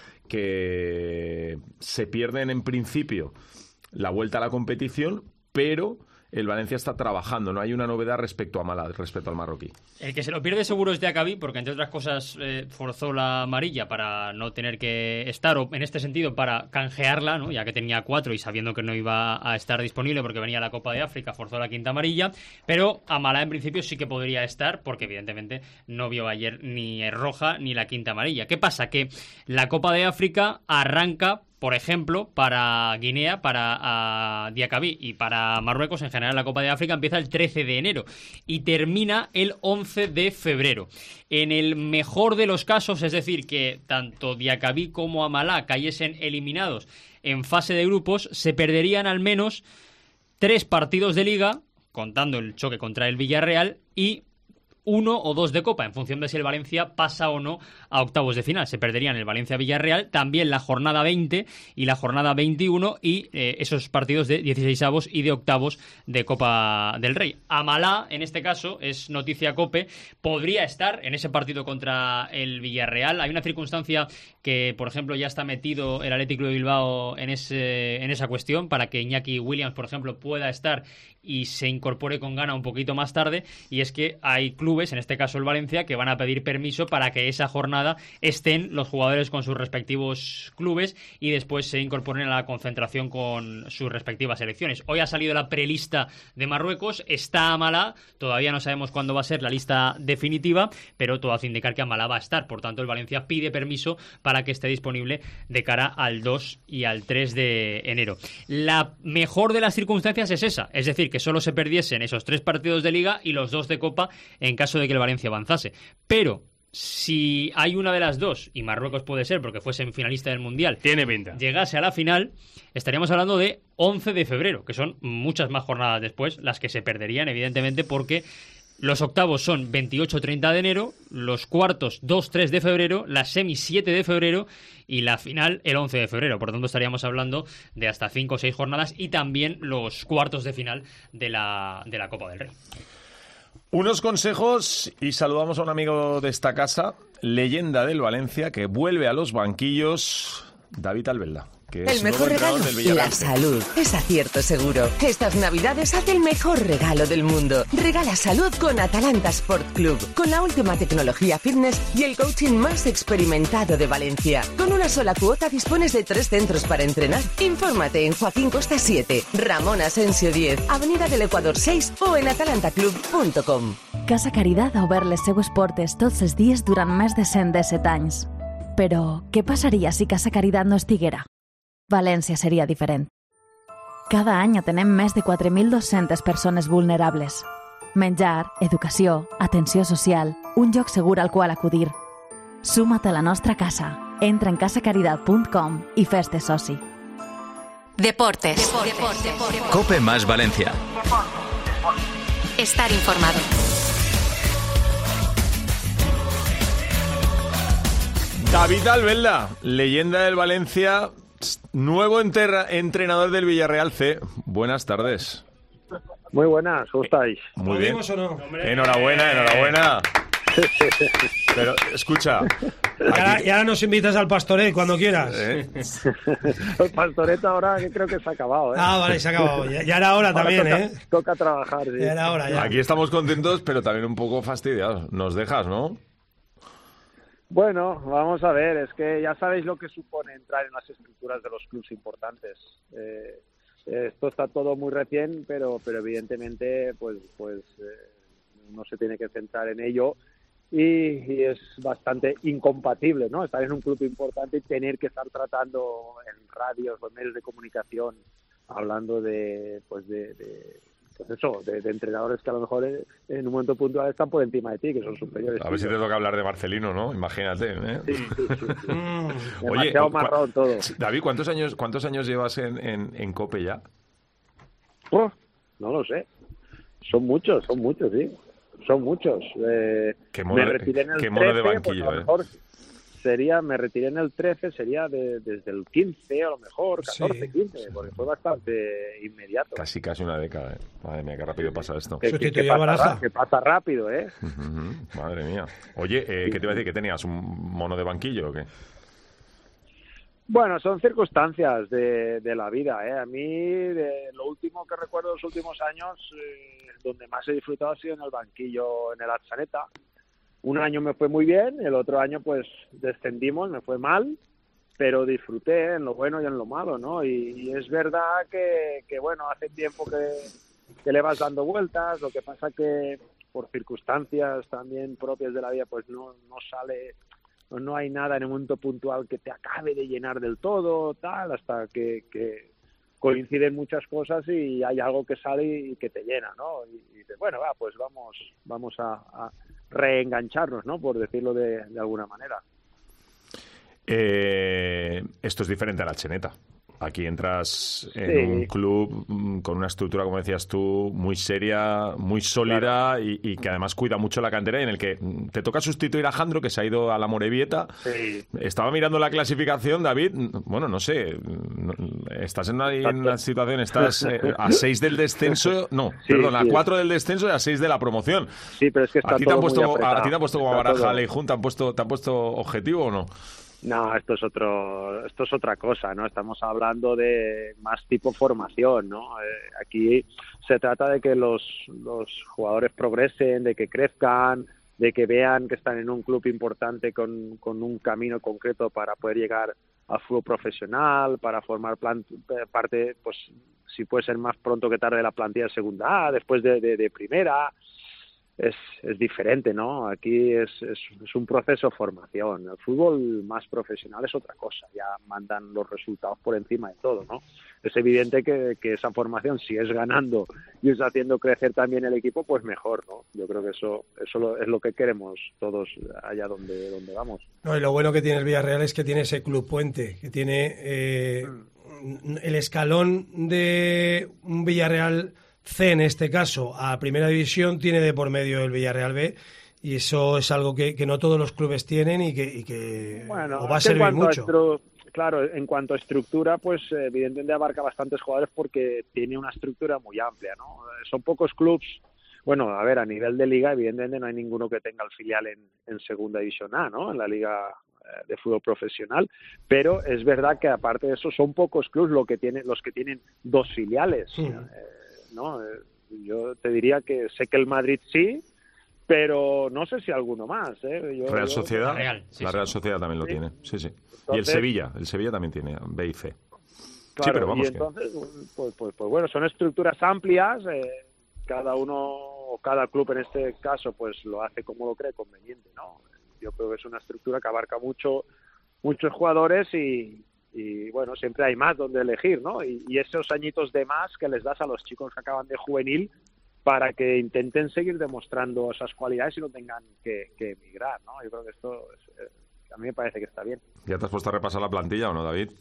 que se pierden en principio la vuelta a la competición, pero el Valencia está trabajando, no hay una novedad respecto a Amala, respecto al marroquí. El que se lo pierde seguro es Diakabi, porque entre otras cosas eh, forzó la amarilla para no tener que estar, o en este sentido para canjearla, ¿no? Ya que tenía cuatro y sabiendo que no iba a estar disponible porque venía la Copa de África, forzó la quinta amarilla, pero Amala en principio sí que podría estar, porque evidentemente no vio ayer ni roja ni la quinta amarilla. ¿Qué pasa? Que la Copa de África arranca, por ejemplo, para Guinea, para uh, Diakabi y para Marruecos, en general la Copa de África empieza el trece de enero y termina el once de febrero. En el mejor de los casos, es decir, que tanto Diakabi como Amala cayesen eliminados en fase de grupos, se perderían al menos tres partidos de Liga, contando el choque contra el Villarreal, y uno o dos de Copa, en función de si el Valencia pasa o no a octavos de final. Se perderían el Valencia-Villarreal, también la jornada veinte y la jornada veintiuno y eh, esos partidos de dieciseisavos y de octavos de Copa del Rey. Amala, en este caso, es noticia COPE, podría estar en ese partido contra el Villarreal. Hay una circunstancia que, por ejemplo, ya está metido el Athletic Club de Bilbao en, ese, en esa cuestión, para que Iñaki Williams, por ejemplo, pueda estar y se incorpore con gana un poquito más tarde, y es que hay clubes, en este caso el Valencia, que van a pedir permiso para que esa jornada estén los jugadores con sus respectivos clubes y después se incorporen a la concentración con sus respectivas selecciones. Hoy ha salido la prelista de Marruecos, está Amala, todavía no sabemos cuándo va a ser la lista definitiva, pero todo hace indicar que Amala va a estar, por tanto el Valencia pide permiso para que esté disponible de cara al dos y al tres de enero. La mejor de las circunstancias es esa, es decir, que solo se perdiesen esos tres partidos de Liga y los dos de Copa en caso de que el Valencia avanzase. Pero si hay una de las dos, y Marruecos puede ser porque fue semifinalista del Mundial, tiene pinta, llegase a la final, estaríamos hablando de once de febrero, que son muchas más jornadas después las que se perderían, evidentemente, porque los octavos son veintiocho treinta de enero, los cuartos dos tres de febrero, la semi siete de febrero y la final el once de febrero. Por lo tanto, estaríamos hablando de hasta cinco o seis jornadas y también los cuartos de final de la, de la Copa del Rey. Unos consejos y saludamos a un amigo de esta casa, leyenda del Valencia, que vuelve a los banquillos, David Albelda. Que es el mejor regalo, la salud. Es acierto seguro. Estas navidades haz el mejor regalo del mundo. Regala salud con Atalanta Sport Club, con la última tecnología fitness y el coaching más experimentado de Valencia. Con una sola cuota dispones de tres centros para entrenar. Infórmate en Joaquín Costa siete, Ramón Asensio diez, Avenida del Ecuador seis o en atalanta club punto com. Casa Caridad ha obert les seues portes tots els dies durant més de cent disset anys. Però què passaria si Casa Caridad no estiguera? València seria diferent. Cada any atenem més de quatre mil dos-centes persones vulnerables. Menjar, educació, atenció social, un lloc segur al qual acudir. Suma't a la nostra casa. Entra en casa caridad punt com i fes-te soci. Deportes. Deportes. Deportes. COPE más Valencia. Estar informado. David Albelda, leyenda del Valencia, nuevo enterra, entrenador del Villarreal C. Buenas tardes. Muy buenas, ¿cómo estáis? Muy bien. ¿O no? Enhorabuena, enhorabuena. Pero, escucha. Y ahora, y ahora nos invitas al Pastoret cuando quieras. ¿Eh? El Pastoret ahora que creo que se ha acabado, ¿eh? Ah, vale, se ha acabado. Ya, ya era hora ahora también, toca, ¿eh? Toca trabajar, sí. Ya era hora, ya. Aquí estamos contentos, pero también un poco fastidiados. Nos dejas, ¿no? Bueno, vamos a ver, es que ya sabéis lo que supone entrar en las estructuras de los clubes importantes. Eh, esto está todo muy recién, pero pero evidentemente pues pues eh, uno se tiene que centrar en ello y, y es bastante incompatible, ¿no? Estar en un club importante y tener que estar tratando en radios o en medios de comunicación hablando de, pues de, de pues eso, de, de entrenadores que a lo mejor en, en un momento puntual están por encima de ti, que son superiores. A ver si te toca hablar de Marcelino, ¿no? Imagínate, ¿eh? Sí, sí, sí, sí. Oye, demasiado marrón todo. David, ¿cuántos años, cuántos años llevas en, en, en COPE ya? Oh, no lo sé. Son muchos, son muchos, sí. Son muchos. Eh, qué mono, me retiré en el qué mono trece, de banquillo, pues a lo mejor sería, me retiré en el trece, sería de, desde el quince, a lo mejor, catorce, sí, quince, porque fue bastante inmediato. Casi, casi una década, ¿eh? Madre mía, qué rápido pasa esto. Que, que, que, pasa, que pasa rápido, ¿eh? Uh-huh. Madre mía. Oye, eh, ¿qué te iba a decir? ¿Que tenías un mono de banquillo o qué? Bueno, son circunstancias de, de la vida, ¿eh? A mí, de lo último que recuerdo de los últimos años, eh, donde más he disfrutado ha sido en el banquillo, en el Atzaneta. Un año me fue muy bien, el otro año pues descendimos, me fue mal, pero disfruté en lo bueno y en lo malo, ¿no? Y, y es verdad que, que, bueno, hace tiempo que, que le vas dando vueltas, lo que pasa que por circunstancias también propias de la vida pues no, no sale, no, no hay nada en el momento puntual que te acabe de llenar del todo, tal, hasta que, que coinciden muchas cosas y hay algo que sale y que te llena, ¿no? Y, y dices, bueno, va, pues vamos, vamos a... a reengancharnos, ¿no? Por decirlo de, de alguna manera. Eh, esto es diferente a la Cheneta. Aquí entras en sí. un club con una estructura, como decías tú, muy seria, muy sólida, claro. y, y que además cuida mucho la cantera, y en el que te toca sustituir a Jandro, que se ha ido a la Morevieta. Sí. Estaba mirando la clasificación, David. Bueno, no sé, estás en una, en una situación, estás eh, a seis del descenso, no, sí, perdón, sí, a cuatro del descenso y a seis de la promoción. Sí, pero es que está ¿A ti todo te han puesto, muy apretado. a ti te han puesto como baraja Leijun? ¿Te han puesto, te han puesto objetivo o no? No, esto es otro, esto es otra cosa, ¿no? Estamos hablando de más tipo formación, ¿no? Eh, aquí se trata de que los, los jugadores progresen, de que crezcan, de que vean que están en un club importante con, con un camino concreto para poder llegar al fútbol profesional, para formar plan, parte, pues si puede ser más pronto que tarde, de la plantilla de segunda A, después de, de, de primera. Es, es diferente, ¿no? Aquí es, es, es un proceso de formación. El fútbol más profesional es otra cosa. Ya mandan los resultados por encima de todo, ¿no? Es evidente que, que esa formación, si es ganando y es haciendo crecer también el equipo, pues mejor, ¿no? Yo creo que eso eso es lo que queremos todos allá donde, donde vamos. No, y lo bueno que tiene el Villarreal es que tiene ese club puente, que tiene eh, el escalón de un Villarreal C, en este caso, a Primera División, tiene de por medio el Villarreal B, y eso es algo que, que no todos los clubes tienen y que, y que bueno, va a servir mucho. Estru- claro, en cuanto a estructura, pues evidentemente abarca bastantes jugadores porque tiene una estructura muy amplia, ¿no? Son pocos clubes. Bueno, a ver, a nivel de liga, evidentemente no hay ninguno que tenga el filial en, en Segunda División A, ¿no? En la liga de fútbol profesional, pero es verdad que aparte de eso son pocos clubes lo que tienen, los que tienen dos filiales. Sí. Eh, No, yo te diría que sé que el Madrid sí, pero no sé si alguno más. ¿eh? Yo, Real yo... Sociedad, Real, sí, la Real sí. Sociedad también lo ¿Sí? tiene, sí, sí. Entonces, y el Sevilla, el Sevilla también tiene B y C. Claro, sí, pero vamos. y entonces, que... pues, pues, pues bueno, son estructuras amplias. Eh, cada uno o cada club en este caso, pues lo hace como lo cree conveniente, ¿no? Yo creo que es una estructura que abarca mucho, muchos jugadores y y bueno, siempre hay más donde elegir, ¿no? Y, y esos añitos de más que les das a los chicos que acaban de juvenil para que intenten seguir demostrando esas cualidades y no tengan que, que emigrar, ¿no? Yo creo que esto es, eh, a mí me parece que está bien. ¿Ya te has puesto a repasar la plantilla o no, David?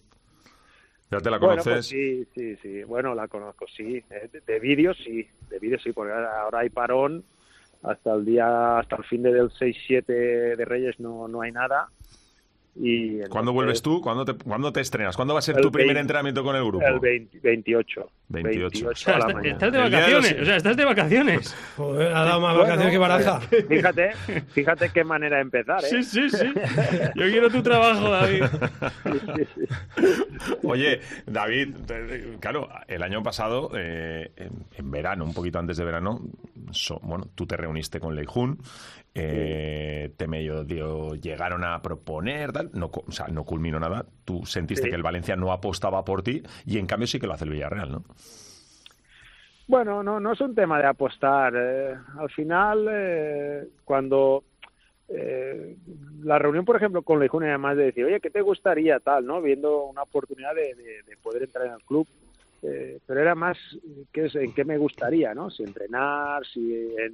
¿Ya te la bueno, conoces? Pues sí, sí, sí. Bueno, la conozco, sí. De, de vídeo sí, de vídeo sí, porque ahora hay parón hasta el día, hasta el fin del seis siete de Reyes no, no hay nada. Y entonces, ¿cuándo vuelves tú? ¿Cuándo te, ¿Cuándo te estrenas? ¿Cuándo va a ser tu primer veinte, entrenamiento con el grupo? El veinte, veintiocho. veintiocho. veintiocho a la o sea, mañana. Estás de vacaciones, o sea, estás de vacaciones. Joder, ha dado más bueno, vacaciones que Baraja. Fíjate, fíjate qué manera de empezar, ¿eh? Sí, sí, sí. Yo quiero tu trabajo, David. Sí, sí, sí. Oye, David, claro, el año pasado, eh, en, en verano, un poquito antes de verano, so, bueno, tú te reuniste con Leijun, eh, te medio dio, llegaron a proponer, tal, no, o sea, no culminó nada. Tú sentiste sí. que el Valencia no apostaba por ti y en cambio sí que lo hace el Villarreal, ¿no? Bueno, no, no es un tema de apostar. Eh, al final, eh, cuando eh, la reunión, por ejemplo, con Leijune, además de decir, oye, ¿qué te gustaría tal, no? Viendo una oportunidad de, de, de poder entrar en el club, eh, pero era más ¿qué es, en qué me gustaría, ¿no? Si entrenar, si en,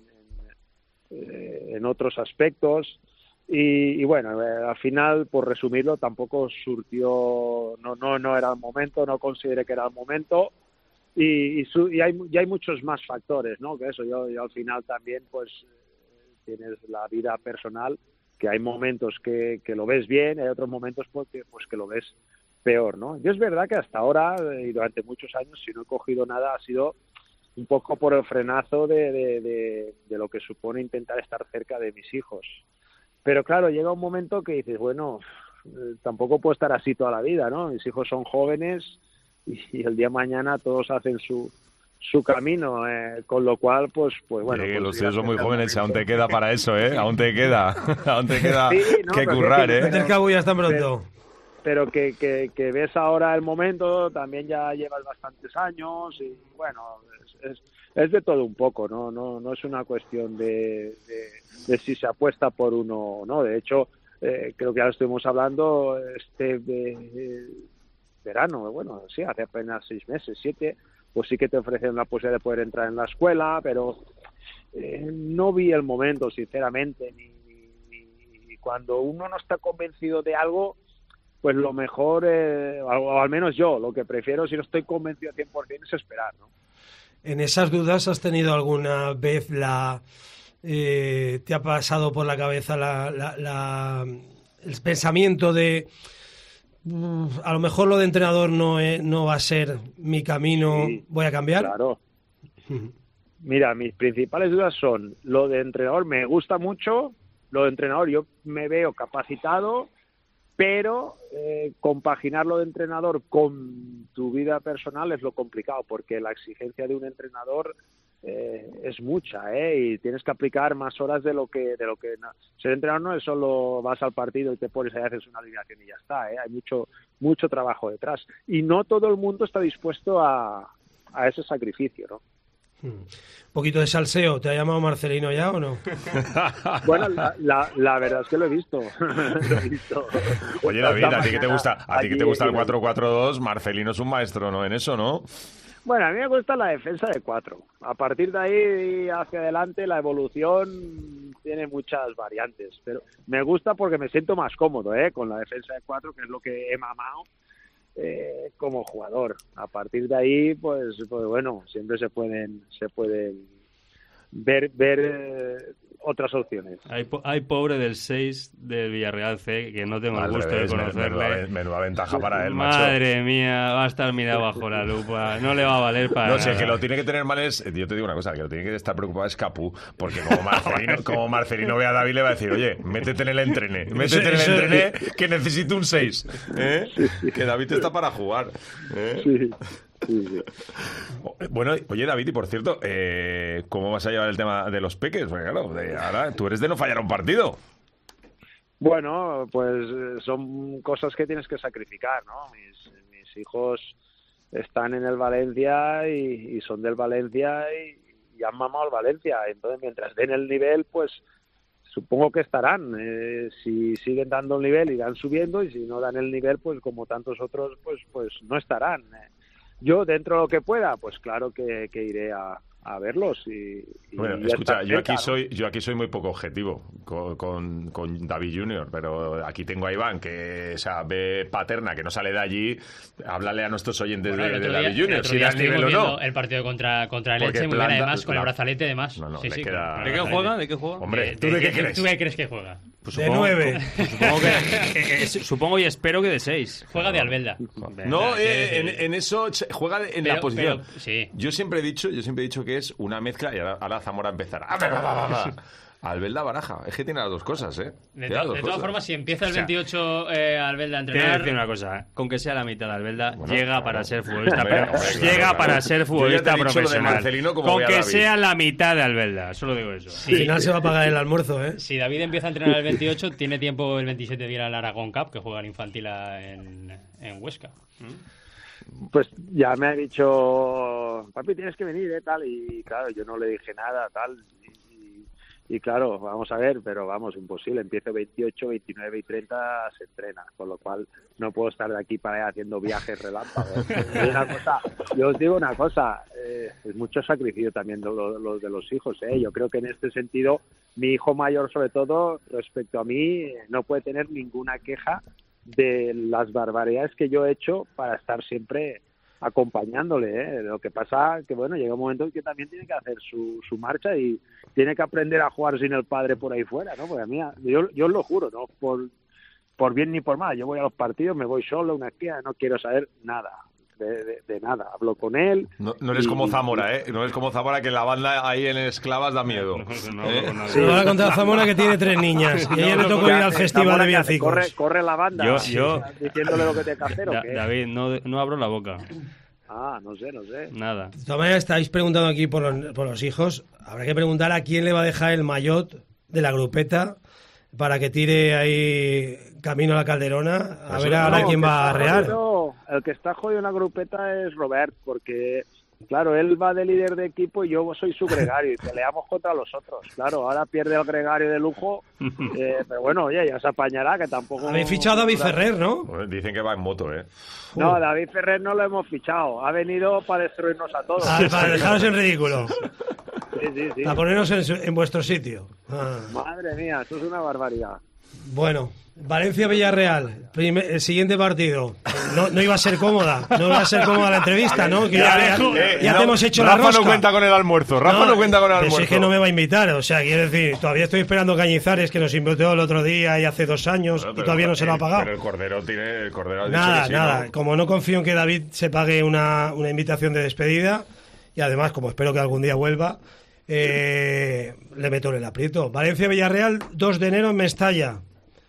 en, en otros aspectos. Y, y bueno, eh, al final, por resumirlo, tampoco surtió, no, no, no era el momento, no consideré que era el momento. Y, y, su, y, hay, y hay muchos más factores, ¿no? Que eso, yo, yo al final también, pues, tienes la vida personal, que hay momentos que, que lo ves bien, hay otros momentos pues que, pues que lo ves peor, ¿no? Yo es verdad que hasta ahora, y durante muchos años, si no he cogido nada, ha sido un poco por el frenazo de, de, de, de lo que supone intentar estar cerca de mis hijos. Pero claro, llega un momento que dices, bueno, eh, tampoco puedo estar así toda la vida, ¿no? Mis hijos son jóvenes y, y el día de mañana todos hacen su su camino, eh, con lo cual, pues, pues bueno. Sí, pues, los tíos son muy jóvenes, aún te queda para eso, ¿eh? Aún te queda, aún te queda sí, no, que currar, ¿eh? El cabo ya está pronto. Pero, pero que, que, que ves ahora el momento, también ya llevas bastantes años y bueno, es, es, es de todo un poco, ¿no? No, no es una cuestión de, de, de si se apuesta por uno o no. De hecho, eh, creo que ya lo estuvimos hablando este de, de verano, bueno, sí, hace apenas seis meses, siete, pues sí que te ofrecen la posibilidad de poder entrar en la escuela, pero eh, no vi el momento, sinceramente, ni, ni, ni cuando uno no está convencido de algo, pues lo mejor, eh, o, o al menos yo, lo que prefiero, si no estoy convencido al cien por ciento, es esperar, ¿no? En esas dudas, ¿has tenido alguna vez la... Eh, te ha pasado por la cabeza la, la, la, el pensamiento de... A lo mejor lo de entrenador no, es, no va a ser mi camino, sí, voy a cambiar? Claro. Mira, mis principales dudas son, lo de entrenador me gusta mucho, lo de entrenador yo me veo capacitado, pero eh, compaginarlo de entrenador con tu vida personal es lo complicado, porque la exigencia de un entrenador eh, es mucha, ¿eh? Y tienes que aplicar más horas de lo que... de lo que no. Ser entrenador no es solo vas al partido y te pones ahí, haces una alineación y ya está, ¿eh? Hay mucho, mucho trabajo detrás. Y no todo el mundo está dispuesto a, a ese sacrificio, ¿no? Un poquito de salseo, ¿te ha llamado Marcelino ya o no? Bueno, la, la, la verdad es que lo he visto. Lo he visto. Oye, David, a ti que te gusta, a ti que te gusta el cuatro cuatro dos, Marcelino es un maestro, ¿no? En eso, ¿no? Bueno, a mí me gusta la defensa de cuatro. A partir de ahí hacia adelante la evolución tiene muchas variantes, pero me gusta porque me siento más cómodo, ¿eh? Con la defensa de cuatro, que es lo que he mamado eh, como jugador. A partir de ahí, pues, pues bueno, siempre se pueden, se pueden ver, ver eh, otras opciones. Hay, po hay pobre del seis del Villarreal C, que no tengo el gusto revés, de conocerle. Menuda, menuda ventaja para él, macho. Madre mía, va a estar mirado bajo la lupa. No le va a valer para No sé, nada. que lo tiene que tener mal es... Yo te digo una cosa, que lo tiene que estar preocupado es Capú, porque como Marcelino, como Marcelino ve a David le va a decir, oye, métete en el entrene, métete en el entrene, que necesito un seis. ¿Eh? Que David está para jugar. ¿Eh? Sí. Sí, sí. Bueno, oye David, y por cierto, eh, ¿cómo vas a llevar el tema de los peques? Porque claro, de, ahora tú eres de no fallar un partido. Bueno, pues son cosas que tienes que sacrificar, ¿no? Mis, mis hijos están en el Valencia y, y son del Valencia y, y han mamado al Valencia. Entonces, mientras den el nivel, pues supongo que estarán. Eh, si siguen dando el nivel, irán subiendo, y si no dan el nivel, pues como tantos otros, pues, pues no estarán. Eh. Yo, dentro de lo que pueda, pues claro que, que iré a, a verlos. Y, y bueno, y escucha, yo aquí, cerca, soy, ¿no? yo aquí soy muy poco objetivo con, con, con David junior, pero aquí tengo a Iván, que o sea, ve Paterna, que no sale de allí. Háblale a nuestros oyentes bueno, de, de David día, junior, si da el nivel o no. El partido contra, contra el Elche, muy bien, además, con la, el brazalete, además. No, no, sí, sí, queda... ¿De qué juega? ¿De qué juega? Hombre, eh, ¿tú de, de qué ¿qué, crees? ¿Tú qué crees que juega? Pues supongo, de nueve. Pues supongo, que, eh, eh, supongo y espero que de seis. Juega de Albelda. No, eh, en, en eso juega de, en pero, la posición. Pero, sí. Yo siempre he dicho, yo siempre he dicho que es una mezcla, y ahora, ahora Zamora empezará. Albelda Baraja, es que tiene las dos cosas, ¿eh? De, to de todas cosas. formas, si empieza el veintiocho eh, Albelda a entrenar... Quiero decir una cosa, con que sea la mitad de Albelda, bueno, llega claro. para ser futbolista, hombre, pero hombre, llega claro, para ser futbolista profesional. Con que sea la mitad de Albelda, solo digo eso. Sí, al final se va a pagar el almuerzo, ¿eh? Si David empieza a entrenar el veintiocho, tiene tiempo el veintisiete de ir al Aragón Cup, que juega en infantil en, en Huesca. ¿Mm? Pues ya me ha dicho, papi, tienes que venir, ¿eh? Tal, y claro, yo no le dije nada, tal... Y claro, vamos a ver, pero vamos, imposible. Empiezo veintiocho, veintinueve y treinta, se entrena, con lo cual no puedo estar de aquí para allá haciendo viajes relámpagos. Una cosa, yo os digo una cosa, eh, es mucho sacrificio también de los, los de los hijos. ¿eh? Yo creo que en este sentido, mi hijo mayor sobre todo, respecto a mí, no puede tener ninguna queja de las barbaridades que yo he hecho para estar siempre acompañándole, ¿eh? Lo que pasa que, bueno, llega un momento en que también tiene que hacer su, su marcha y tiene que aprender a jugar sin el padre por ahí fuera, ¿no? Porque a mí, yo, yo os lo juro, no por, por bien ni por mal, yo voy a los partidos, me voy solo, una esquina, no quiero saber nada. De, de, de nada, hablo con él. No, no eres y, como Zamora, ¿eh? No eres como Zamora, que la banda ahí en Esclavas da miedo. No, no, ¿eh? no, Se lo va a contar a Zamora, que tiene tres niñas. Y a ella no, le tocó ir al festival Zamora de villancicos. Corre, corre la banda. Yo, yo... Diciéndole lo que te que hacer, da, ¿o qué? David, no, no abro la boca. Ah, no sé, no sé. Nada. De todas maneras, estáis preguntando aquí por los, por los hijos. Habrá que preguntar a quién le va a dejar el maillot de la grupeta para que tire ahí camino a la Calderona. A ver ahora no, quién va a arrear. Jodido, el que está jodido en la grupeta es Robert, porque, claro, él va de líder de equipo y yo soy su gregario y peleamos contra los otros. Claro, ahora pierde el gregario de lujo, eh, pero bueno, oye, ya se apañará, que tampoco... Habéis fichado a David Ferrer, ¿no? Bueno, dicen que va en moto, ¿eh? No, David Ferrer no lo hemos fichado. Ha venido para destruirnos a todos. Ah, para dejaros en ridículo. Sí, sí, sí. Para ponernos en, su, en vuestro sitio. Ah. Madre mía, eso es una barbaridad. Bueno, Valencia-Villarreal, el siguiente partido. No, no iba a ser cómoda, no iba a ser cómoda la entrevista, ¿no? Que ya, ya, ya, ya no, te hemos hecho Rafa la rosca. no cuenta con el almuerzo, Rafa no, no cuenta con el almuerzo. Es que no me va a invitar, o sea, quiero decir, todavía estoy esperando Cañizares, que nos invitó el otro día y hace dos años, bueno, y todavía no se lo ha pagado. Pero el Cordero tiene, el Cordero ha nada, dicho que sí, nada, ¿no? Como no confío en que David se pague una, una invitación de despedida, y además, como espero que algún día vuelva, eh, le meto en el aprieto. Valencia-Villarreal, dos de enero en Mestalla.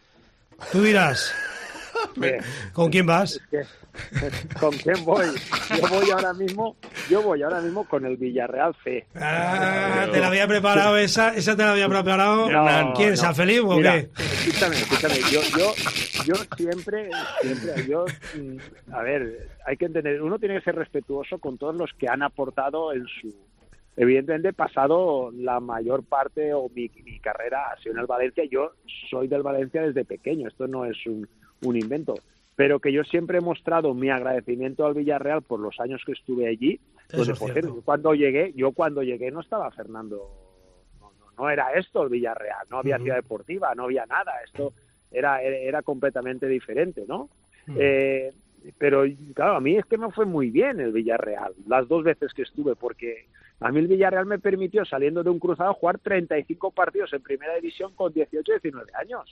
Tú dirás, Bien. ¿Con quién vas? Es que, ¿con quién voy? Yo voy ahora mismo, yo voy ahora mismo con el Villarreal C. Ah, te la había preparado esa, esa te la había preparado. No, ¿Quién? no. ¿San Felipe o Mira, qué? Escúchame, escúchame. Yo, yo, yo siempre, siempre, yo, a ver, hay que entender, uno tiene que ser respetuoso con todos los que han aportado en su. Evidentemente he pasado la mayor parte o mi, mi carrera ha sido en el Valencia. Yo soy del Valencia desde pequeño, esto no es un, un invento, pero que yo siempre he mostrado mi agradecimiento al Villarreal por los años que estuve allí. Donde, por cierto, cuando llegué, yo cuando llegué no estaba Fernando, no, no, no era esto el Villarreal, no había uh-huh. ciudad deportiva, no había nada, esto era, era, era completamente diferente, ¿no? Uh-huh. Eh, pero claro, a mí es que me fue muy bien el Villarreal, las dos veces que estuve, porque a mí el Villarreal me permitió, saliendo de un cruzado, jugar treinta y cinco partidos en primera división con dieciocho, diecinueve años.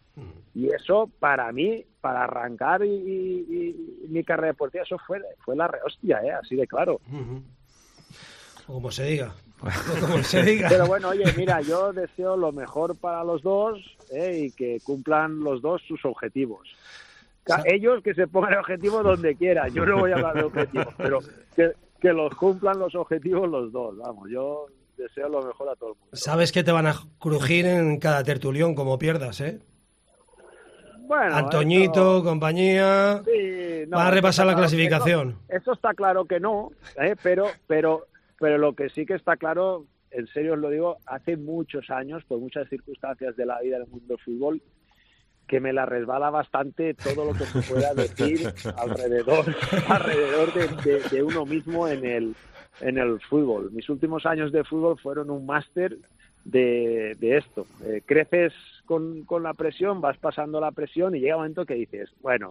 Y eso, para mí, para arrancar y, y, y mi carrera deportiva, eso fue, fue la rehostia, ¿eh? Así de claro. Uh-huh. O como se diga. O como se diga. Pero bueno, oye, mira, yo deseo lo mejor para los dos, ¿eh? Y que cumplan los dos sus objetivos. Ellos que se pongan el objetivo donde quieran. Yo no voy a hablar de objetivos, pero que, que los cumplan los objetivos los dos. Vamos, yo deseo lo mejor a todo el mundo. Sabes que te van a crujir en cada tertulión como pierdas, ¿eh? Bueno, Antoñito, eso, compañía, sí, no, van a repasar la claro, clasificación. Eso, eso está claro que no, ¿eh? pero, pero, pero lo que sí que está claro, en serio os lo digo, hace muchos años, por muchas circunstancias de la vida del mundo del fútbol, que me la resbala bastante todo lo que se pueda decir alrededor, alrededor de, de, de uno mismo en el, en el fútbol. Mis últimos años de fútbol fueron un máster de, de esto. Eh, creces con, con la presión, vas pasando la presión y llega un momento que dices, bueno,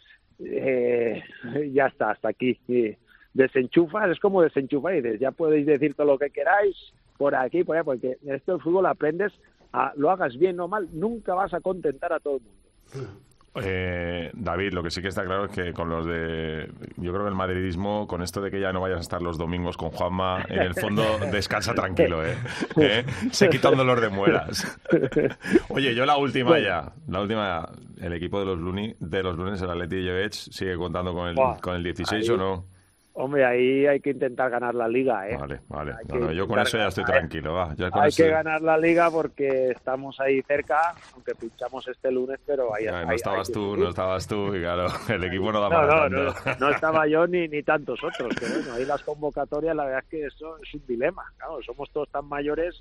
eh, ya está, hasta aquí. Y desenchufas, es como desenchufar y dices, ya podéis decir todo lo que queráis por aquí, por allá, porque en esto del fútbol aprendes a, lo hagas bien o mal, nunca vas a contentar a todo el mundo. Eh, David, lo que sí que está claro es que con los de... Yo creo que el madridismo, con esto de que ya no vayas a estar los domingos con Juanma, en el fondo descansa tranquilo, ¿eh? ¿Eh? Se quita un dolor de muelas. Oye, yo la última bueno. ya, la última, el equipo de los, luni, de los lunes, el Atleti de Llobet, ¿sigue contando con el, wow. con el dieciséis ahí, o no? Hombre, ahí hay que intentar ganar la Liga, ¿eh? Vale, vale. No, no, yo con eso ya estoy tranquilo, va. Ya con hay ese... que ganar la Liga porque estamos ahí cerca, aunque pinchamos este lunes, pero ahí... Ya, ahí no estabas ahí, tú, ahí. no estabas tú, y claro, el equipo no da no, para no, tanto. No, no estaba yo ni, ni tantos otros, pero bueno, ahí las convocatorias, la verdad es que eso es un dilema, claro, somos todos tan mayores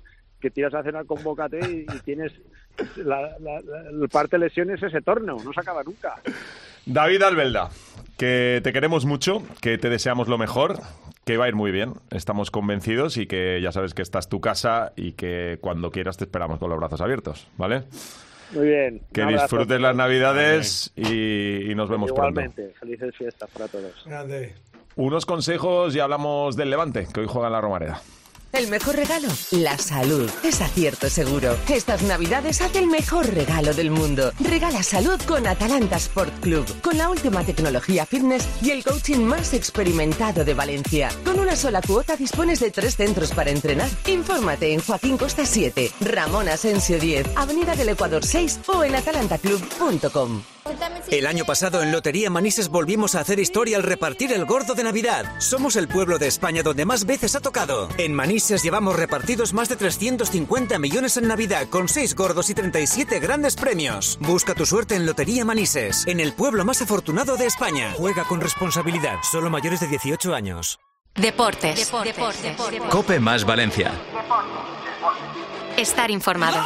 que tiras a cenar con Bocate y, y tienes la, la, la, el parte de lesiones es eterno, no se acaba nunca. David Albelda, que te queremos mucho, que te deseamos lo mejor, que va a ir muy bien, estamos convencidos y que ya sabes que esta es tu casa y que cuando quieras te esperamos con los brazos abiertos, ¿vale? Muy bien. Que disfrutes las Navidades y, y nos vemos Igualmente, pronto. felices fiestas para todos. Grande. Unos consejos y hablamos del Levante, que hoy juega en la Romareda. El mejor regalo, la salud. Es acierto seguro. Estas Navidades haz el mejor regalo del mundo. Regala salud con Atalanta Sport Club. Con la última tecnología fitness y el coaching más experimentado de Valencia. Con una sola cuota dispones de tres centros para entrenar. Infórmate en Joaquín Costa siete, Ramón Asensio diez, Avenida del Ecuador seis o en atalanta club punto com. El año pasado en Lotería Manises volvimos a hacer historia al repartir el gordo de Navidad. Somos el pueblo de España donde más veces ha tocado. En Manises llevamos repartidos más de trescientos cincuenta millones en Navidad, con seis gordos y treinta y siete grandes premios. Busca tu suerte en Lotería Manises, en el pueblo más afortunado de España. Juega con responsabilidad, solo mayores de dieciocho años. Deportes. Deportes. Deportes. Deportes. Cope más Valencia. Estar informado.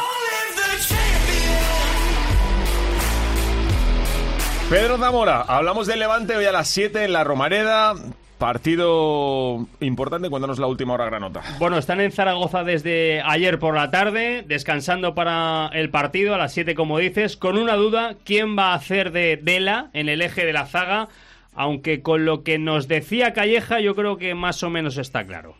Pedro Zamora, hablamos del Levante hoy a las siete en la Romareda. Partido importante, cuéntanos la última hora granota. Bueno, están en Zaragoza desde ayer por la tarde, descansando para el partido a las siete, como dices, con una duda: ¿quién va a hacer de Dela en el eje de la zaga? Aunque con lo que nos decía Calleja, yo creo que más o menos está claro.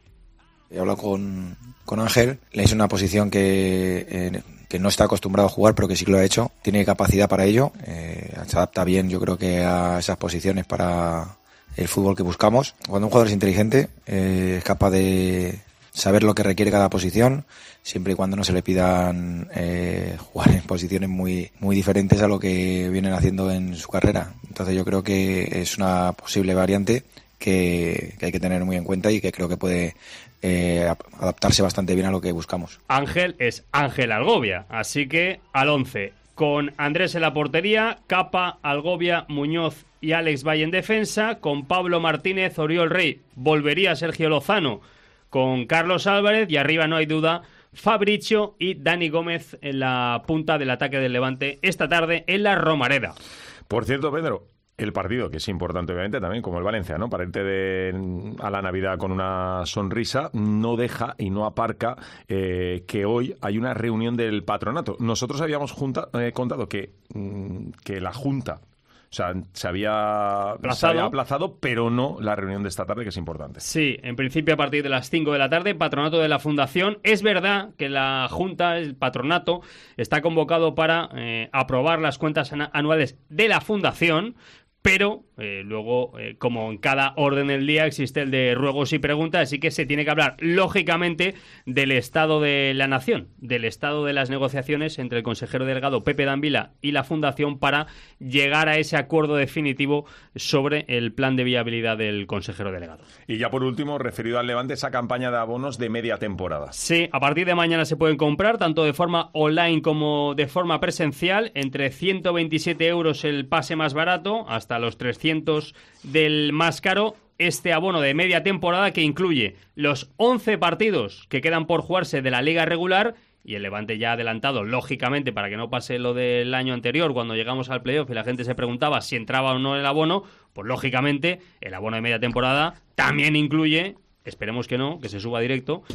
He hablado con, con Ángel, le hice una posición que... Eh, que no está acostumbrado a jugar, pero que sí que lo ha hecho. Tiene capacidad para ello, eh, se adapta bien, yo creo que a esas posiciones para el fútbol que buscamos. Cuando un jugador es inteligente, eh, es capaz de saber lo que requiere cada posición, siempre y cuando no se le pidan eh, jugar en posiciones muy, muy diferentes a lo que vienen haciendo en su carrera. Entonces yo creo que es una posible variante que, que hay que tener muy en cuenta y que creo que puede Eh, adaptarse bastante bien a lo que buscamos. Ángel es Ángel Algovia, así que al once, con Andrés en la portería, Capa, Algovia, Muñoz y Alex Valle en defensa, con Pablo Martínez, Oriol Rey, volvería Sergio Lozano, con Carlos Álvarez, y arriba no hay duda, Fabricio y Dani Gómez en la punta del ataque del Levante esta tarde en la Romareda. Por cierto, Pedro, el partido, que es importante obviamente también, como el Valencia, ¿no? Para irte de, a la Navidad con una sonrisa, no deja y no aparca eh, que hoy hay una reunión del patronato. Nosotros habíamos junta, eh, contado que, mm, que la Junta, o sea, se había, se había aplazado, pero no la reunión de esta tarde, que es importante. Sí, en principio a partir de las cinco de la tarde, patronato de la Fundación. Es verdad que la Junta, el patronato, está convocado para eh, aprobar las cuentas anuales de la Fundación, pero eh, luego, eh, como en cada orden del día, existe el de ruegos y preguntas, así que se tiene que hablar, lógicamente, del estado de la nación, del estado de las negociaciones entre el consejero delegado Pepe Danvila y la Fundación para llegar a ese acuerdo definitivo sobre el plan de viabilidad del consejero delegado. Y ya por último, referido al Levante, esa campaña de abonos de media temporada. Sí, a partir de mañana se pueden comprar, tanto de forma online como de forma presencial, entre ciento veintisiete euros el pase más barato, hasta los trescientos del más caro, este abono de media temporada que incluye los once partidos que quedan por jugarse de la liga regular y el Levante ya adelantado, lógicamente, para que no pase lo del año anterior, cuando llegamos al playoff y la gente se preguntaba si entraba o no el abono, pues lógicamente el abono de media temporada también incluye, esperemos que no, que se suba directo,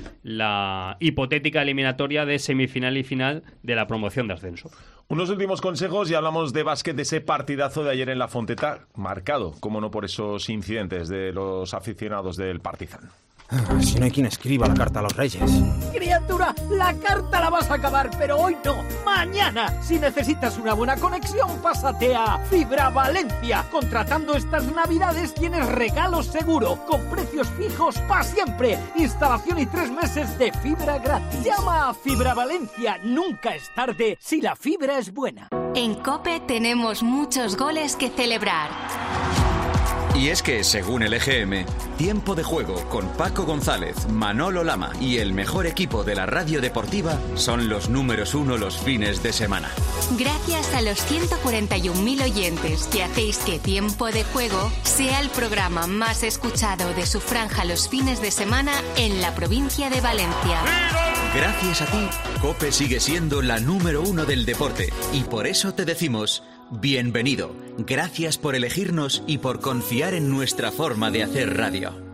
la hipotética eliminatoria de semifinal y final de la promoción de ascenso. Unos últimos consejos y hablamos de básquet, de ese partidazo de ayer en la Fonteta, marcado, como no, por esos incidentes de los aficionados del Partizan. Si no hay quien escriba la carta a los Reyes. Criatura, la carta la vas a acabar, pero hoy no, mañana. Si necesitas una buena conexión, pásate a Fibra Valencia. Contratando estas Navidades tienes regalo seguro, con precios fijos para siempre. Instalación y tres meses de fibra gratis. Llama a Fibra Valencia, nunca es tarde si la fibra es buena. En COPE tenemos muchos goles que celebrar. Y es que, según el E G M, Tiempo de Juego con Paco González, Manolo Lama y el mejor equipo de la radio deportiva son los números uno los fines de semana. Gracias a los ciento cuarenta y un mil oyentes que hacéis que Tiempo de Juego sea el programa más escuchado de su franja los fines de semana en la provincia de Valencia. Gracias a ti, COPE sigue siendo la número uno del deporte y por eso te decimos bienvenido. Gracias por elegirnos y por confiar en nuestra forma de hacer radio.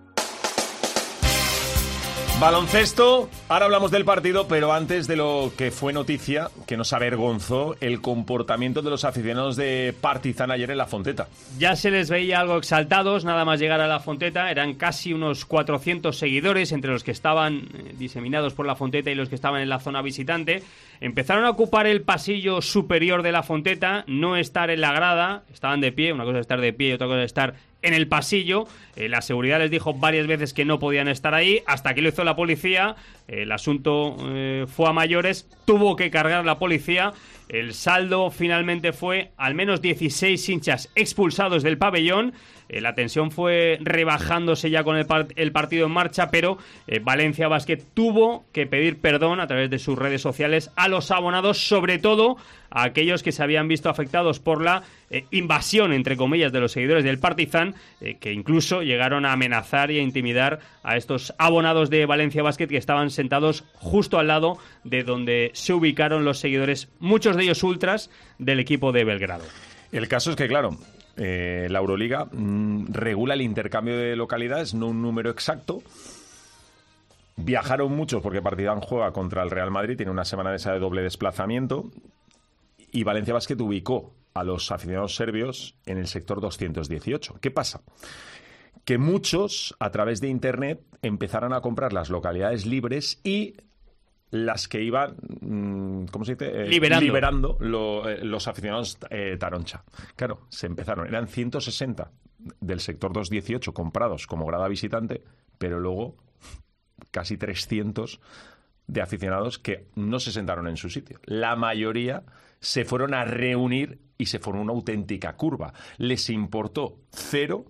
Baloncesto, ahora hablamos del partido, pero antes de lo que fue noticia, que nos avergonzó el comportamiento de los aficionados de Partizan ayer en La Fonteta. Ya se les veía algo exaltados, nada más llegar a La Fonteta, eran casi unos cuatrocientos seguidores, entre los que estaban eh, diseminados por La Fonteta y los que estaban en la zona visitante. Empezaron a ocupar el pasillo superior de La Fonteta, no estar en la grada, estaban de pie, una cosa es estar de pie y otra cosa es estar en el pasillo. Eh, la seguridad les dijo varias veces que no podían estar ahí, hasta que lo hizo la policía. El asunto eh, fue a mayores, tuvo que cargar la policía. El saldo finalmente fue al menos dieciséis hinchas expulsados del pabellón. Eh, la tensión fue rebajándose ya con el, part- el partido en marcha, pero eh, Valencia Basket tuvo que pedir perdón a través de sus redes sociales a los abonados, sobre todo a aquellos que se habían visto afectados por la eh, invasión, entre comillas, de los seguidores del Partizan, eh, que incluso llegaron a amenazar y a intimidar a estos abonados de Valencia Basket que estaban sentados justo al lado de donde se ubicaron los seguidores, muchos de ellos ultras, del equipo de Belgrado. El caso es que, claro, eh, la Euroliga mmm, regula el intercambio de localidades, no un número exacto. Viajaron muchos porque Partizan juega contra el Real Madrid, tiene una semana de esa de doble desplazamiento, y Valencia Basket ubicó a los aficionados serbios en el sector doscientos dieciocho. ¿Qué pasa? Que muchos, a través de internet, empezaron a comprar las localidades libres y las que iban, ¿cómo se dice? Eh, liberando, liberando lo, eh, los aficionados eh, Taroncha. Claro, se empezaron, eran ciento sesenta del sector doscientos dieciocho comprados como grada visitante, pero luego casi trescientos de aficionados que no se sentaron en su sitio. La mayoría se fueron a reunir y se formó una auténtica curva. Les importó cero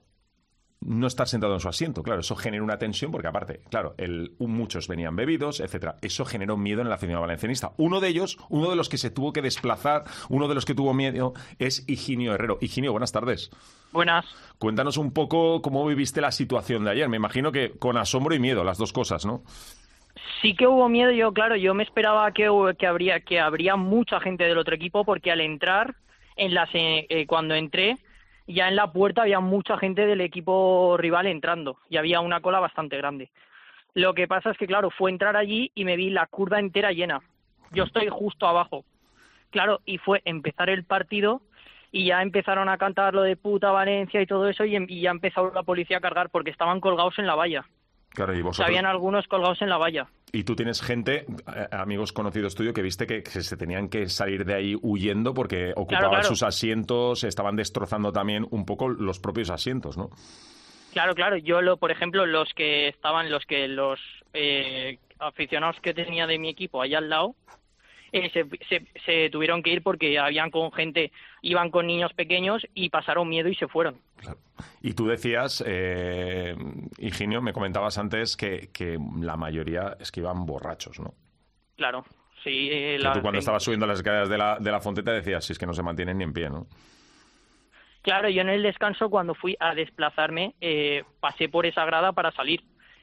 no estar sentado en su asiento. Claro, eso generó una tensión porque, aparte, claro, el, muchos venían bebidos, etcétera. Eso generó miedo en el aficionado valencianista. Uno de ellos, uno de los que se tuvo que desplazar, uno de los que tuvo miedo, es Higinio Herrero. Higinio, buenas tardes. Buenas. Cuéntanos un poco cómo viviste la situación de ayer. Me imagino que con asombro y miedo, las dos cosas, ¿no? Sí que hubo miedo. Yo, claro, yo me esperaba que, que habría que habría mucha gente del otro equipo, porque al entrar, en las, eh, cuando entré, ya en la puerta había mucha gente del equipo rival entrando y había una cola bastante grande. Lo que pasa es que, claro, fue entrar allí y me vi la curva entera llena. Yo estoy justo abajo. Claro, y fue empezar el partido y ya empezaron a cantar lo de puta Valencia y todo eso, y, y ya empezó la policía a cargar porque estaban colgados en la valla. Claro, y O vosotros... sea, habían algunos colgados en la valla. Y tú tienes gente, eh, amigos conocidos tuyos, que viste que, que se tenían que salir de ahí huyendo porque ocupaban Claro, claro. sus asientos, estaban destrozando también un poco los propios asientos, ¿no? Claro, claro. Yo, lo, por ejemplo, los que estaban, los que los eh, aficionados que tenía de mi equipo allá al lado, eh, se, se, se tuvieron que ir porque habían con gente, iban con niños pequeños y pasaron miedo y se fueron. Claro. Y tú decías, eh, Higinio, me comentabas antes que, que la mayoría es que iban borrachos, ¿no? Claro, sí. Eh, Que la- tú cuando estabas subiendo las escaleras de la, de la Fonteta decías, si es que no se mantienen ni en pie, ¿no? Claro, yo en el descanso, cuando fui a desplazarme, eh, pasé por esa grada para salir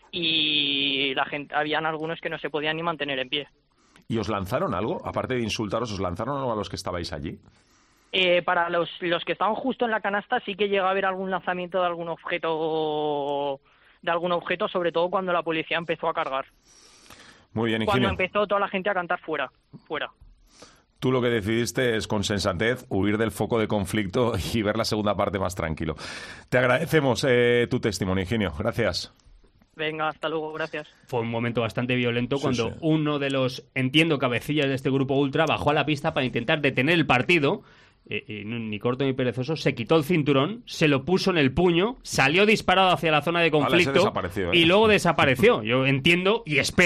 y la gente, habían algunos que no se podían ni mantener en pie. ¿Y os lanzaron algo? Aparte de insultaros, ¿os lanzaron algo a los que estabais allí? Eh, para los, los que estaban justo en la canasta sí que llega a haber algún lanzamiento de algún objeto, de algún objeto, sobre todo cuando la policía empezó a cargar. Muy bien, Cuando Higinio. empezó toda la gente a cantar fuera, fuera. Tú lo que decidiste es, con sensatez, huir del foco de conflicto y ver la segunda parte más tranquilo. Te agradecemos eh, tu testimonio, Higinio. Gracias. Venga, hasta luego, gracias. Fue un momento bastante violento Sí, cuando sí. uno de los, entiendo, cabecillas de este grupo ultra bajó a la pista para intentar detener el partido. Eh, eh, ni corto ni perezoso, se quitó el cinturón, se lo puso en el puño, salió disparado hacia la zona de Ala, ese conflicto desapareció, ¿eh? y luego desapareció. Yo entiendo y espero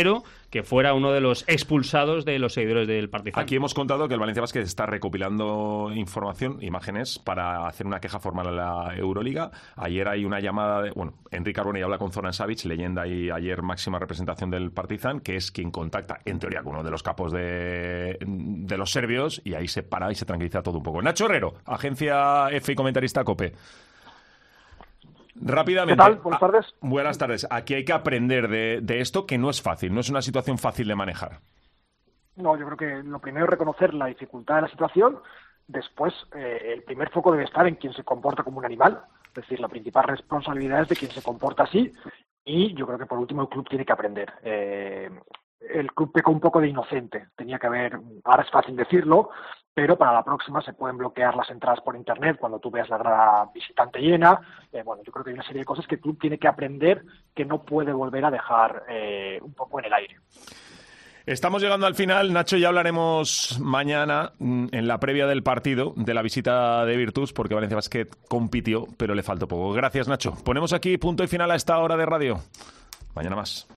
que fuera uno de los expulsados de los seguidores del Partizan. Aquí hemos contado que el Valencia Basket está recopilando información, imágenes, para hacer una queja formal a la Euroliga. Ayer hay una llamada de... Bueno, Enrique Arboni habla con Zoran Savic, leyenda y ayer máxima representación del Partizan, que es quien contacta, en teoría, con uno de los capos de, de los serbios, y ahí se para y se tranquiliza todo un poco. Nacho Herrero, agencia F y comentarista COPE. Rápidamente. ¿Qué tal? Buenas tardes. Ah, buenas tardes. Aquí hay que aprender de, de esto, que no es fácil, no es una situación fácil de manejar. No, yo creo que lo primero es reconocer la dificultad de la situación. Después, eh, el primer foco debe estar en quien se comporta como un animal. Es decir, la principal responsabilidad es de quien se comporta así. Y yo creo que por último el club tiene que aprender. Eh, el club pecó un poco de inocente. Tenía que haber, ahora es fácil decirlo, pero para la próxima se pueden bloquear las entradas por internet cuando tú veas la grada visitante llena. Eh, bueno, yo creo que hay una serie de cosas que el club tiene que aprender, que no puede volver a dejar eh, un poco en el aire. Estamos llegando al final, Nacho, ya hablaremos mañana en la previa del partido de la visita de Virtus, porque Valencia Basket compitió, pero le faltó poco. Gracias, Nacho. Ponemos aquí punto y final a esta hora de radio. Mañana más.